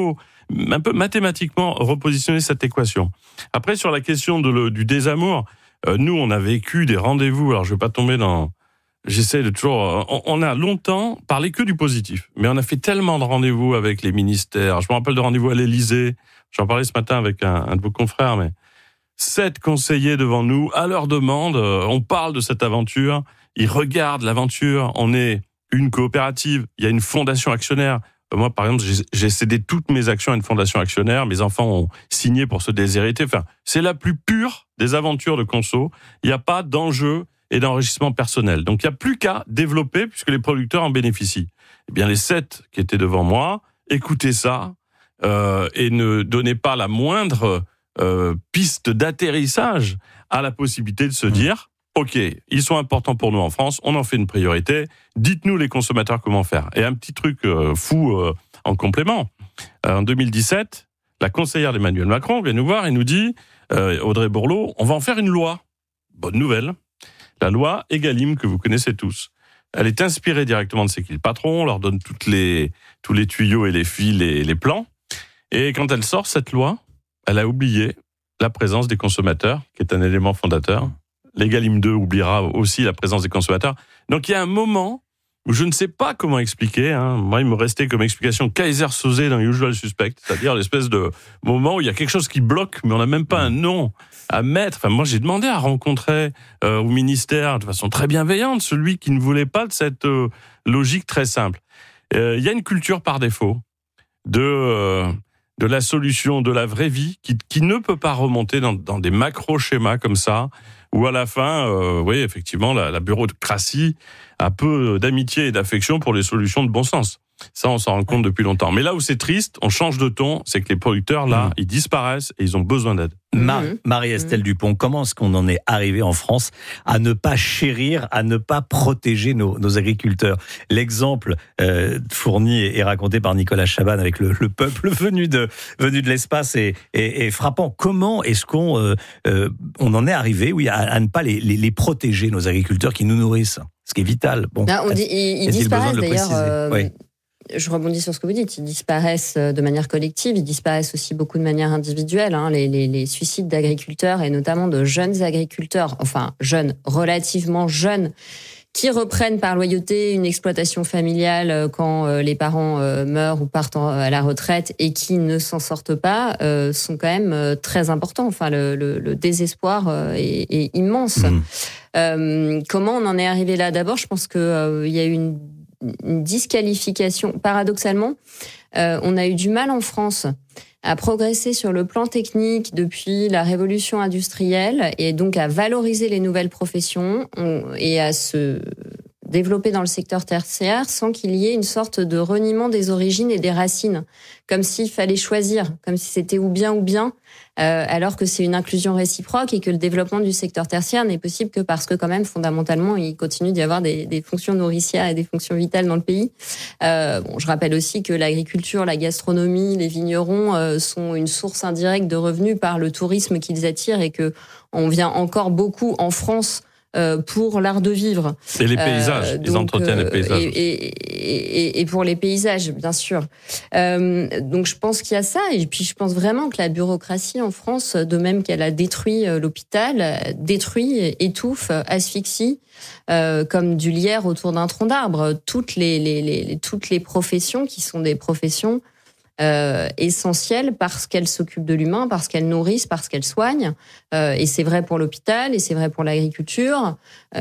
un peu mathématiquement repositionner cette équation. Après, sur la question du désamour, nous, on a vécu des rendez-vous. Alors, je vais pas tomber dans... J'essaie de toujours... On a longtemps parlé que du positif. Mais on a fait tellement de rendez-vous avec les ministères. Je me rappelle de rendez-vous à l'Élysée. J'en parlais ce matin avec un de vos confrères, mais 7 conseillers devant nous, à leur demande, on parle de cette aventure. Ils regardent l'aventure. On est une coopérative. Il y a une fondation actionnaire. Moi, par exemple, j'ai cédé toutes mes actions à une fondation actionnaire. Mes enfants ont signé pour se déshériter. Enfin, c'est la plus pure des aventures de conso. Il n'y a pas d'enjeu et d'enrichissement personnel. Donc, il n'y a plus qu'à développer puisque les producteurs en bénéficient. Eh bien, les 7 qui étaient devant moi, écoutez ça et ne donnez pas la moindre piste d'atterrissage à la possibilité de se dire OK, ils sont importants pour nous en France, on en fait une priorité, dites-nous les consommateurs comment faire. Et un petit truc fou en complément. En 2017, la conseillère d'Emmanuel Macron vient nous voir et nous dit Audrey Bourlot, on va en faire une loi. Bonne nouvelle. La loi Egalim que vous connaissez tous. Elle est inspirée directement de C'est qui le patron, on leur donne tous les tuyaux et les fils et les plans. Et quand elle sort cette loi, elle a oublié la présence des consommateurs, qui est un élément fondateur. L'Egalim 2 oubliera aussi la présence des consommateurs. Donc il y a un moment où je ne sais pas comment expliquer. Moi, il me restait comme explication Kaiser Soze dans Usual Suspect, c'est-à-dire l'espèce de moment où il y a quelque chose qui bloque, mais on n'a même pas un nom à mettre. Enfin, moi, j'ai demandé à rencontrer au ministère de façon très bienveillante celui qui ne voulait pas de cette logique très simple. Il y a une culture par défaut de la solution, de la vraie vie, qui ne peut pas remonter dans des macro-schémas comme ça, où à la fin, oui, effectivement, la bureaucratie a peu d'amitié et d'affection pour les solutions de bon sens. Ça, on s'en rend compte depuis longtemps. Mais là où c'est triste, on change de ton, c'est que les producteurs, là, ils disparaissent et ils ont besoin d'aide. Marie-Estelle Dupont, comment est-ce qu'on en est arrivé en France à ne pas chérir, à ne pas protéger nos agriculteurs? L'exemple fourni et raconté par Nicolas Chabannes avec le peuple venu de l'espace est frappant. Comment est-ce qu'on en est arrivé à ne pas les protéger, nos agriculteurs qui nous nourrissent? Ce qui est vital. Bon, ils disparaissent d'ailleurs. Oui. Je rebondis sur ce que vous dites. Ils disparaissent de manière collective. Ils disparaissent aussi beaucoup de manière individuelle. Les suicides d'agriculteurs et notamment de jeunes agriculteurs, enfin jeunes, relativement jeunes, qui reprennent par loyauté une exploitation familiale quand les parents meurent ou partent à la retraite et qui ne s'en sortent pas, sont quand même très importants. Enfin, le désespoir est immense. Comment on en est arrivé là? D'abord, je pense qu'il y a eu une disqualification. Paradoxalement, on a eu du mal en France à progresser sur le plan technique depuis la révolution industrielle et donc à valoriser les nouvelles professions et à se développer dans le secteur tertiaire sans qu'il y ait une sorte de reniement des origines et des racines, comme s'il fallait choisir, comme si c'était ou bien, alors que c'est une inclusion réciproque et que le développement du secteur tertiaire n'est possible que parce que quand même, fondamentalement, il continue d'y avoir des fonctions nourricières et des fonctions vitales dans le pays. Je rappelle aussi que l'agriculture, la gastronomie, les vignerons sont une source indirecte de revenus par le tourisme qu'ils attirent et que on vient encore beaucoup en France pour l'art de vivre. Et les paysages, ils entretiennent les paysages. Et pour les paysages, bien sûr. Donc je pense qu'il y a ça, et puis je pense vraiment que la bureaucratie en France, de même qu'elle a détruit l'hôpital, détruit, étouffe, asphyxie, comme du lierre autour d'un tronc d'arbre. Toutes les professions qui sont des professions essentielles parce qu'elles s'occupent de l'humain, parce qu'elles nourrissent, parce qu'elles soignent. Et c'est vrai pour l'hôpital, et c'est vrai pour l'agriculture.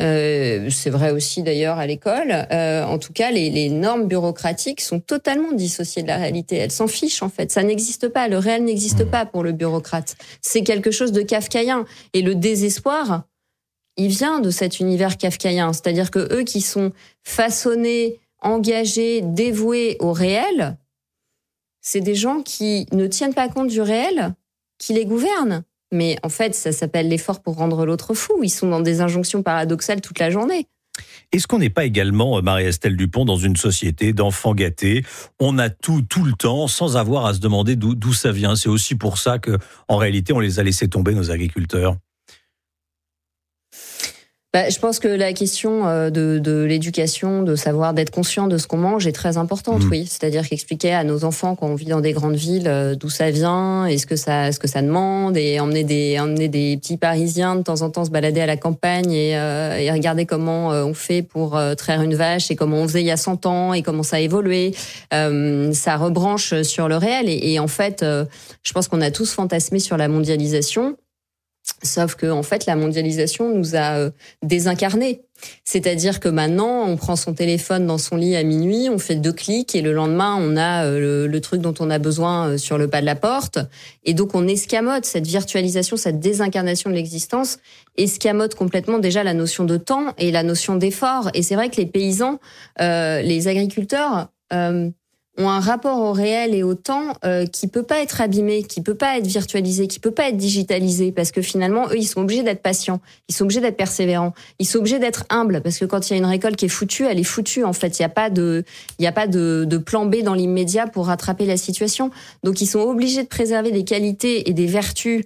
C'est vrai aussi d'ailleurs à l'école. En tout cas, les normes bureaucratiques sont totalement dissociées de la réalité. Elles s'en fichent en fait. Ça n'existe pas. Le réel n'existe pas pour le bureaucrate. C'est quelque chose de kafkaïen. Et le désespoir, il vient de cet univers kafkaïen. C'est-à-dire que eux qui sont façonnés, engagés, dévoués au réel, c'est des gens qui ne tiennent pas compte du réel, qui les gouvernent. Mais en fait, ça s'appelle l'effort pour rendre l'autre fou. Ils sont dans des injonctions paradoxales toute la journée. Est-ce qu'on n'est pas également, Marie-Estelle Dupont, dans une société d'enfants gâtés? On a tout le temps, sans avoir à se demander d'où ça vient. C'est aussi pour ça qu'en réalité, on les a laissés tomber, nos agriculteurs. Je pense que la question de l'éducation, de savoir d'être conscient de ce qu'on mange est très importante, oui. C'est-à-dire qu'expliquer à nos enfants quand on vit dans des grandes villes d'où ça vient, et ce que ça demande, et emmener des petits Parisiens de temps en temps se balader à la campagne et regarder comment on fait pour traire une vache et comment on faisait il y a 100 ans et comment ça a évolué. Ça rebranche sur le réel et en fait, je pense qu'on a tous fantasmé sur la mondialisation. Sauf que, en fait, la mondialisation nous a désincarnés. C'est-à-dire que maintenant, on prend son téléphone dans son lit à minuit, on fait 2 clics et le lendemain, on a le truc dont on a besoin sur le pas de la porte. Et donc, on escamote cette virtualisation, cette désincarnation de l'existence, escamote complètement déjà la notion de temps et la notion d'effort. Et c'est vrai que les paysans, les agriculteurs, ont un rapport au réel et au temps qui peut pas être abîmé, qui peut pas être virtualisé, qui peut pas être digitalisé, parce que finalement, eux, ils sont obligés d'être patients, ils sont obligés d'être persévérants, ils sont obligés d'être humbles, parce que quand il y a une récolte qui est foutue, elle est foutue, en fait. Il y a pas de plan B dans l'immédiat pour rattraper la situation. Donc, ils sont obligés de préserver des qualités et des vertus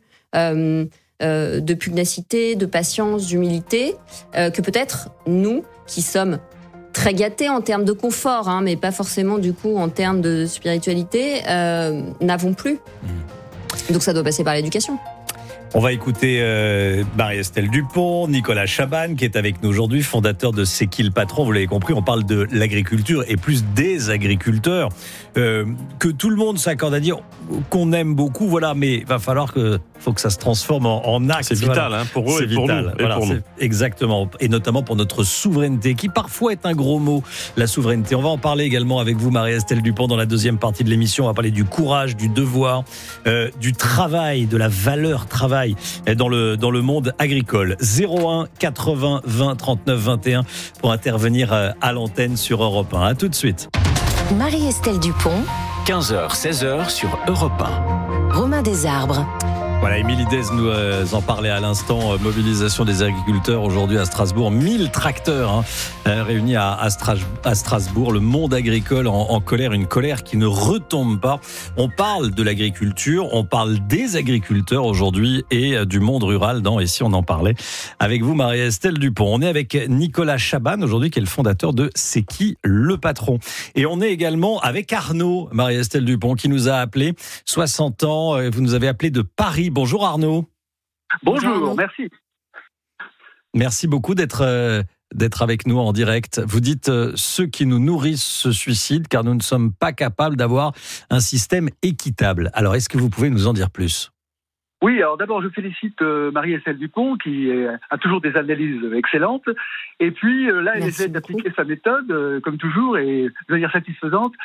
de pugnacité, de patience, d'humilité, que peut-être nous, qui sommes très gâtés en termes de confort, mais pas forcément du coup en termes de spiritualité, n'avons plus. Donc ça doit passer par l'éducation. On va écouter Marie-Estelle Dupont, Nicolas Chaban qui est avec nous aujourd'hui, fondateur de C'est qui le patron. Vous l'avez compris, on parle de l'agriculture et plus des agriculteurs que tout le monde s'accorde à dire qu'on aime beaucoup, voilà, mais il va falloir faut que ça se transforme en acte. C'est vital, pour eux et pour nous. Voilà, exactement, et notamment pour notre souveraineté, qui parfois est un gros mot, la souveraineté. On va en parler également avec vous, Marie-Estelle Dupont, dans la deuxième partie de l'émission. On va parler du courage, du devoir, du travail, de la valeur travail dans le monde agricole. 01 80 20 39 21 pour intervenir à l'antenne sur Europe 1. À tout de suite. Marie-Estelle Dupont, 15h, 16h sur Europe 1. Romain Desarbres. Voilà, Émilie Dez nous en parlait à l'instant. Mobilisation des agriculteurs aujourd'hui à Strasbourg. 1000 tracteurs réunis à Strasbourg. Le monde agricole en colère, une colère qui ne retombe pas. On parle de l'agriculture, on parle des agriculteurs aujourd'hui et du monde rural dans Ici on en parlait avec vous, Marie-Estelle Dupont. On est avec Nicolas Chaban aujourd'hui qui est le fondateur de C'est qui le patron. Et on est également avec Arnaud, Marie-Estelle Dupont, qui nous a appelé 60 ans. Vous nous avez appelé de Paris. Bonjour Arnaud. Bonjour, merci. Merci beaucoup d'être avec nous en direct. Vous dites ceux qui nous nourrissent se suicident car nous ne sommes pas capables d'avoir un système équitable. Alors est-ce que vous pouvez nous en dire plus ? Oui, alors d'abord je félicite Marie-Estelle Dupont qui a toujours des analyses excellentes. Et puis là, elle essaie d'appliquer sa méthode, comme toujours, et de manière satisfaisante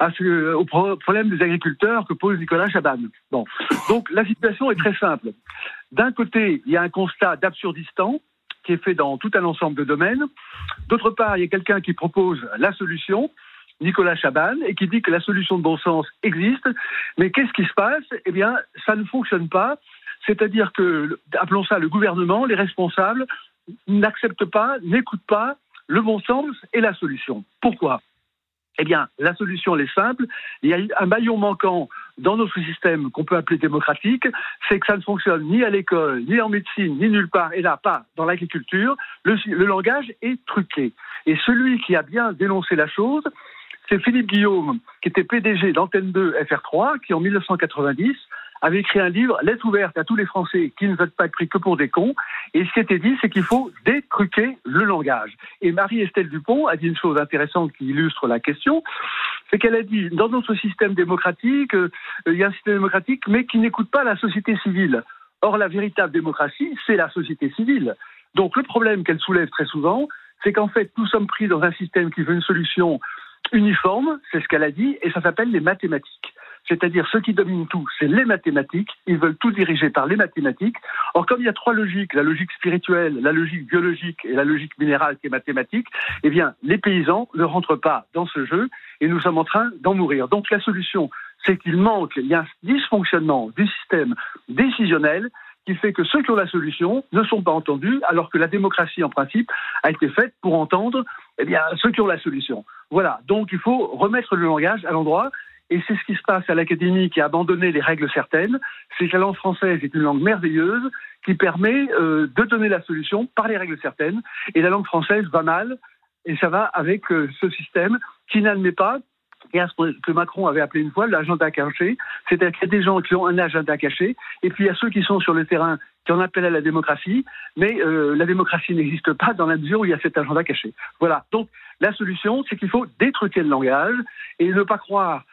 au problème des agriculteurs que pose Nicolas Chaban. Bon, donc la situation est très simple. D'un côté, il y a un constat d'absurdistan qui est fait dans tout un ensemble de domaines. D'autre part, il y a quelqu'un qui propose la solution, Nicolas Chaban, et qui dit que la solution de bon sens existe. Mais qu'est-ce qui se passe ? Eh bien, ça ne fonctionne pas. C'est-à-dire que, appelons ça le gouvernement, les responsables n'acceptent pas, n'écoutent pas le bon sens et la solution. Pourquoi ? Eh bien, la solution, elle est simple. Il y a un maillon manquant dans notre système qu'on peut appeler démocratique, c'est que ça ne fonctionne ni à l'école, ni en médecine, ni nulle part, et là, pas dans l'agriculture. Le langage est truqué. Et celui qui a bien dénoncé la chose, c'est Philippe Guillaume, qui était PDG d'Antenne 2 FR3, qui en 1990 avait écrit un livre, Lettre ouverte à tous les Français qui ne veulent pas être pris que pour des cons. Et ce qui était dit, c'est qu'il faut détruquer le langage. Et Marie-Estelle Dupont a dit une chose intéressante qui illustre la question, c'est qu'elle a dit, dans notre système démocratique, il y a un système démocratique, mais qui n'écoute pas la société civile. Or, la véritable démocratie, c'est la société civile. Donc, le problème qu'elle soulève très souvent, c'est qu'en fait, nous sommes pris dans un système qui veut une solution uniforme, c'est ce qu'elle a dit, et ça s'appelle les mathématiques. C'est-à-dire, ceux qui dominent tout, c'est les mathématiques. Ils veulent tout diriger par les mathématiques. Or, comme il y a 3 logiques, la logique spirituelle, la logique biologique et la logique minérale qui est mathématique, eh bien, les paysans ne rentrent pas dans ce jeu et nous sommes en train d'en mourir. Donc, la solution, c'est il y a un dysfonctionnement du système décisionnel qui fait que ceux qui ont la solution ne sont pas entendus, alors que la démocratie, en principe, a été faite pour entendre ceux qui ont la solution. Voilà, donc il faut remettre le langage à l'endroit. et c'est ce qui se passe à l'Académie qui a abandonné les règles certaines, c'est que la langue française est une langue merveilleuse qui permet de donner la solution par les règles certaines, et la langue française va mal, et ça va avec ce système qui n'admet pas, ce que Macron avait appelé une fois l'agenda caché, c'est-à-dire qu'il y a des gens qui ont un agenda caché, et puis il y a ceux qui sont sur le terrain qui en appellent à la démocratie, mais la démocratie n'existe pas dans la mesure où il y a cet agenda caché. Voilà, donc la solution, c'est qu'il faut détruquer le langage et ne pas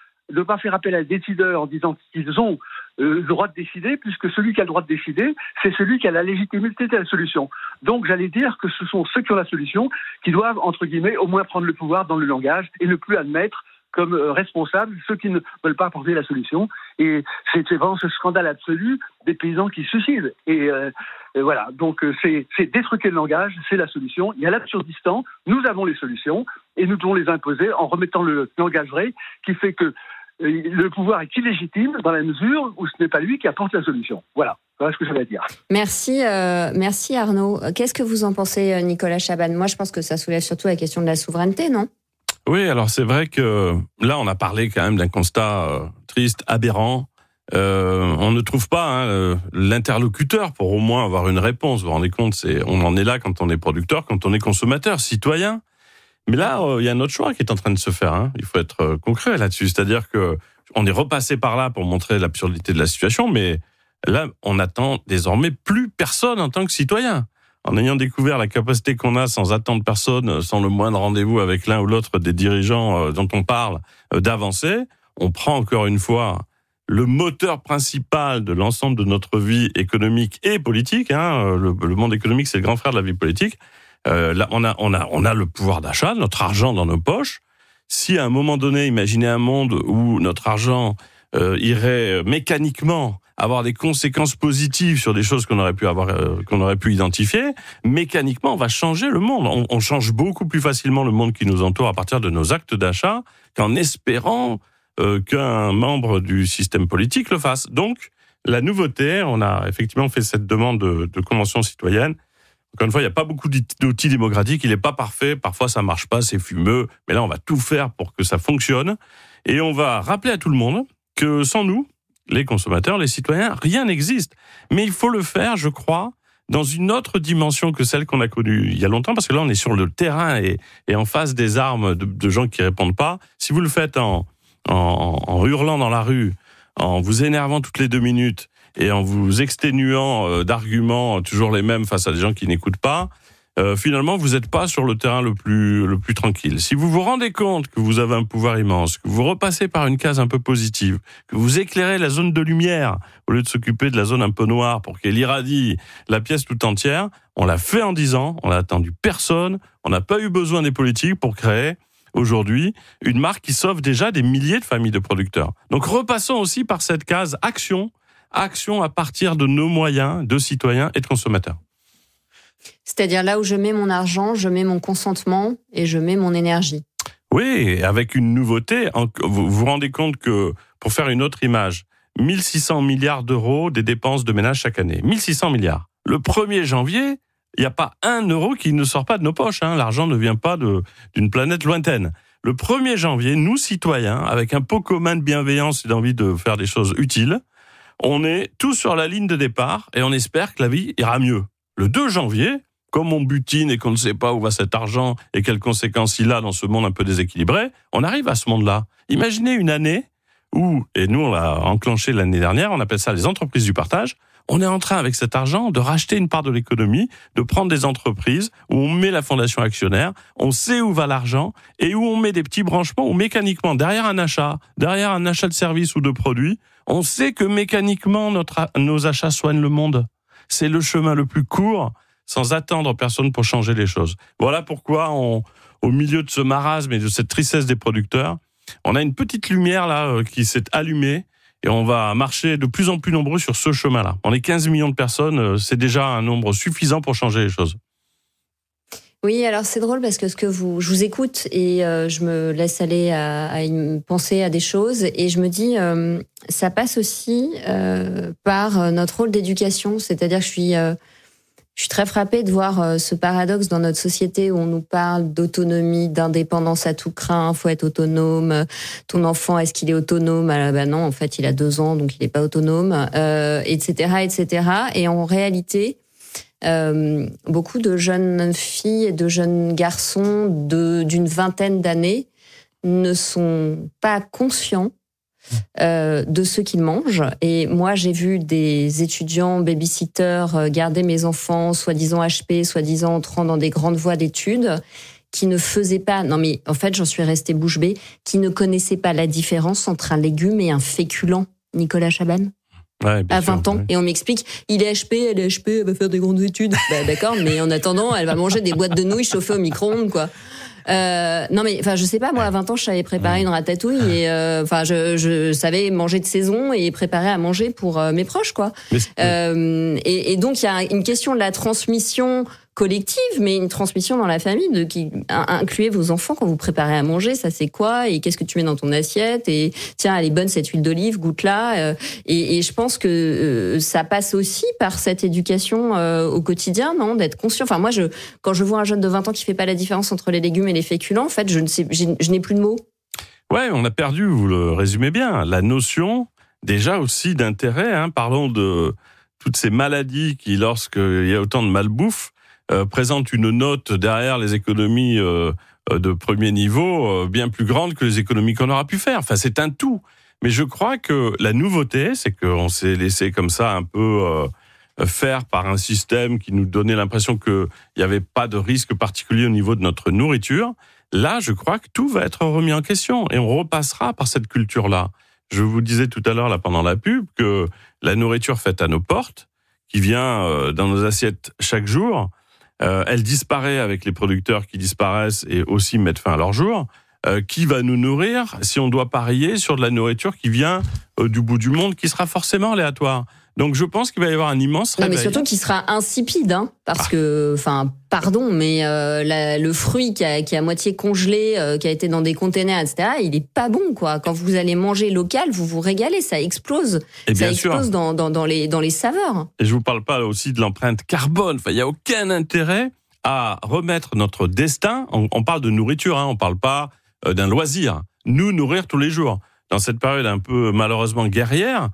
faire appel à des décideurs en disant qu'ils ont le droit de décider, puisque celui qui a le droit de décider, c'est celui qui a la légitimité de la solution. Donc j'allais dire que ce sont ceux qui ont la solution qui doivent, entre guillemets, au moins prendre le pouvoir dans le langage et ne plus admettre comme responsables ceux qui ne veulent pas apporter la solution. Et c'est vraiment ce scandale absolu des paysans qui se suicident. Et voilà, donc c'est détruquer le langage, c'est la solution. Il y a l'absurdistan, nous avons les solutions, et nous devons les imposer en remettant le langage vrai, qui fait que le pouvoir est illégitime dans la mesure où ce n'est pas lui qui apporte la solution. Voilà ce que je vais dire. Merci Arnaud. Qu'est-ce que vous en pensez, Nicolas Chaban? Moi, je pense que ça soulève surtout la question de la souveraineté, non? Oui, alors c'est vrai que là, on a parlé quand même d'un constat triste, aberrant. On ne trouve pas l'interlocuteur pour au moins avoir une réponse. Vous vous rendez compte, on en est là quand on est producteur, quand on est consommateur, citoyen. Mais là, il y a un autre choix qui est en train de se faire. Il faut être concret là-dessus. C'est-à-dire que on est repassé par là pour montrer l'absurdité de la situation, mais là, on n'attend désormais plus personne en tant que citoyen. En ayant découvert la capacité qu'on a sans attendre personne, sans le moindre rendez-vous avec l'un ou l'autre des dirigeants dont on parle, d'avancer, on prend encore une fois le moteur principal de l'ensemble de notre vie économique et politique. Le monde économique, c'est le grand frère de la vie politique. Là, on a le pouvoir d'achat, notre argent dans nos poches. Si à un moment donné, imaginez un monde où notre argent irait mécaniquement avoir des conséquences positives sur des choses qu'on aurait pu identifier, mécaniquement, on va changer le monde. On change beaucoup plus facilement le monde qui nous entoure à partir de nos actes d'achat qu'en espérant qu'un membre du système politique le fasse. Donc, la nouveauté, on a effectivement fait cette demande de convention citoyenne. Encore une fois, il n'y a pas beaucoup d'outils démocratiques, il n'est pas parfait, parfois ça marche pas, c'est fumeux, mais là on va tout faire pour que ça fonctionne. Et on va rappeler à tout le monde que sans nous, les consommateurs, les citoyens, rien n'existe. Mais il faut le faire, je crois, dans une autre dimension que celle qu'on a connue il y a longtemps, parce que là on est sur le terrain et en face des armes de gens qui répondent pas. Si vous le faites en hurlant dans la rue, en vous énervant toutes les 2 minutes, et en vous exténuant d'arguments toujours les mêmes face à des gens qui n'écoutent pas, finalement, vous n'êtes pas sur le terrain le plus tranquille. Si vous vous rendez compte que vous avez un pouvoir immense, que vous repassez par une case un peu positive, que vous éclairez la zone de lumière, au lieu de s'occuper de la zone un peu noire pour qu'elle irradie la pièce tout entière, on l'a fait en 10 ans, on n'a attendu personne, on n'a pas eu besoin des politiques pour créer aujourd'hui une marque qui sauve déjà des milliers de familles de producteurs. Donc repassons aussi par cette case action à partir de nos moyens de citoyens et de consommateurs. C'est-à-dire là où je mets mon argent, je mets mon consentement et je mets mon énergie. Oui, avec une nouveauté. Vous vous rendez compte que, pour faire une autre image, 1600 milliards d'euros des dépenses de ménage chaque année. 1600 milliards. Le 1er janvier, il n'y a pas 1 euro qui ne sort pas de nos poches. L'argent ne vient pas d'une planète lointaine. Le 1er janvier, nous, citoyens, avec un pot commun de bienveillance et d'envie de faire des choses utiles, on est tous sur la ligne de départ et on espère que la vie ira mieux. Le 2 janvier, comme on butine et qu'on ne sait pas où va cet argent et quelles conséquences il a dans ce monde un peu déséquilibré, on arrive à ce monde-là. Imaginez une année où, et nous on l'a enclenché l'année dernière, on appelle ça les entreprises du partage, on est en train avec cet argent de racheter une part de l'économie, de prendre des entreprises où on met la fondation actionnaire, on sait où va l'argent et où on met des petits branchements où mécaniquement, derrière un achat de services ou de produits, on sait que mécaniquement nos achats soignent le monde. C'est le chemin le plus court, sans attendre personne pour changer les choses. Voilà pourquoi, au milieu de ce marasme et de cette tristesse des producteurs, on a une petite lumière là qui s'est allumée et on va marcher de plus en plus nombreux sur ce chemin-là. On est 15 millions de personnes, c'est déjà un nombre suffisant pour changer les choses. Oui, alors c'est drôle parce que je vous écoute et je me laisse aller à penser à des choses et je me dis ça passe aussi par notre rôle d'éducation, c'est-à-dire que je suis Je suis très frappée de voir ce paradoxe dans notre société où on nous parle d'autonomie, d'indépendance à tout crin, faut être autonome. Ton enfant, est-ce qu'il est autonome ? Ben non, en fait, il a 2 ans, donc il n'est pas autonome, etc., etc. Et en réalité, beaucoup de jeunes filles et de jeunes garçons d'une vingtaine d'années ne sont pas conscients de ce qu'ils mangent. Et moi, j'ai vu des étudiants babysitters garder mes enfants, soi-disant HP, soi-disant entrant dans des grandes voies d'études, qui ne faisaient pas, non mais en fait, j'en suis restée bouche bée, qui ne connaissaient pas la différence entre un légume et un féculent. Nicolas Chaban. Ouais, à 20 sûr, ans, ouais. Et on m'explique, elle est HP, elle va faire des grandes études. Bah, d'accord, mais en attendant, elle va manger des boîtes de nouilles chauffées au micro-ondes, quoi. Non mais enfin je sais pas, moi à 20 ans je savais préparer une ratatouille et enfin je savais manger de saison et préparer à manger pour mes proches, quoi. Et donc il y a une question de la transmission collective, mais une transmission dans la famille qui incluez vos enfants quand vous préparez à manger, ça c'est quoi et qu'est-ce que tu mets dans ton assiette et tiens elle est bonne cette huile d'olive, goûte-la et je pense que ça passe aussi par cette éducation au quotidien, non, d'être conscient. Enfin moi quand je vois un jeune de 20 ans qui fait pas la différence entre les légumes et les féculents, en fait je n'ai plus de mots. Ouais, on a perdu, vous le résumez bien, la notion déjà aussi d'intérêt, hein, parlons de toutes ces maladies qui lorsqu'il y a autant de malbouffe présente une note derrière les économies de premier niveau bien plus grande que les économies qu'on aura pu faire. Enfin, c'est un tout. Mais je crois que la nouveauté, c'est qu'on s'est laissé comme ça un peu faire par un système qui nous donnait l'impression qu'il n'y avait pas de risque particulier au niveau de notre nourriture. Là, je crois que tout va être remis en question et on repassera par cette culture-là. Je vous disais tout à l'heure, là, pendant la pub, que la nourriture faite à nos portes, qui vient dans nos assiettes chaque jour, elle disparaît avec les producteurs qui disparaissent et aussi mettent fin à leur jour. Qui va nous nourrir si on doit parier sur de la nourriture qui vient du bout du monde, qui sera forcément aléatoire. Donc je pense qu'il va y avoir un immense réveil. Non, mais surtout qu'il sera insipide, hein, parce que, enfin, pardon, mais le fruit qui est à moitié congelé, qui a été dans des containers, etc., il est pas bon, quoi. Quand vous allez manger local, vous vous régalez, ça explose. Et ça bien explose sûr. dans les saveurs. Et je vous parle pas aussi de l'empreinte carbone. Enfin, il y a aucun intérêt à remettre notre destin. On parle de nourriture, hein, on parle pas d'un loisir. Nous nourrir tous les jours. Dans cette période un peu malheureusement guerrière,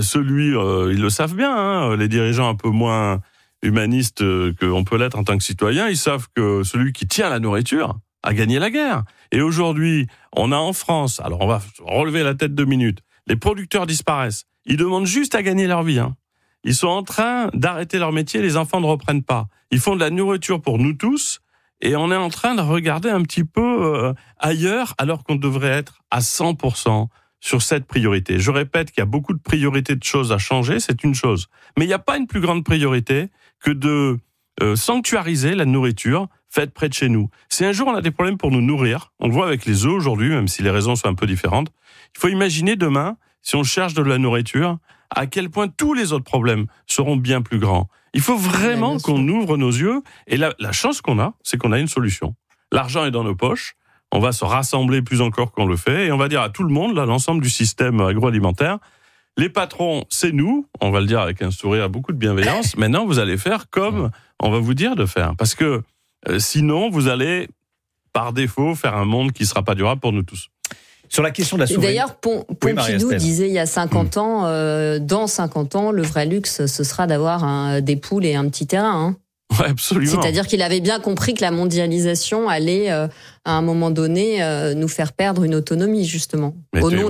ils le savent bien, hein, les dirigeants un peu moins humanistes qu'on peut l'être en tant que citoyen, ils savent que celui qui tient la nourriture a gagné la guerre. Et aujourd'hui, on a en France, alors on va relever la tête 2 minutes, les producteurs disparaissent. Ils demandent juste à gagner leur vie. Hein. Ils sont en train d'arrêter leur métier, les enfants ne reprennent pas. Ils font de la nourriture pour nous tous. Et on est en train de regarder un petit peu ailleurs, alors qu'on devrait être à 100% sur cette priorité. Je répète qu'il y a beaucoup de priorités de choses à changer, c'est une chose. Mais il n'y a pas une plus grande priorité que de sanctuariser la nourriture faite près de chez nous. Si un jour on a des problèmes pour nous nourrir, on le voit avec les œufs aujourd'hui, même si les raisons sont un peu différentes, il faut imaginer demain, si on cherche de la nourriture, à quel point tous les autres problèmes seront bien plus grands. Il faut vraiment qu'on ouvre nos yeux. Et la chance qu'on a, c'est qu'on a une solution. L'argent est dans nos poches. On va se rassembler plus encore qu'on le fait. Et on va dire à tout le monde, là, l'ensemble du système agroalimentaire, les patrons, c'est nous. On va le dire avec un sourire, beaucoup de bienveillance. Maintenant, vous allez faire comme on va vous dire de faire. Parce que sinon, vous allez, par défaut, faire un monde qui ne sera pas durable pour nous tous. Sur la question de la souveraineté. D'ailleurs, Pompidou disait il y a 50 ans, dans 50 ans, le vrai luxe, ce sera d'avoir des poules et un petit terrain. Hein. Ouais, absolument. C'est-à-dire qu'il avait bien compris que la mondialisation allait, à un moment donné, nous faire perdre une autonomie, justement. Au nom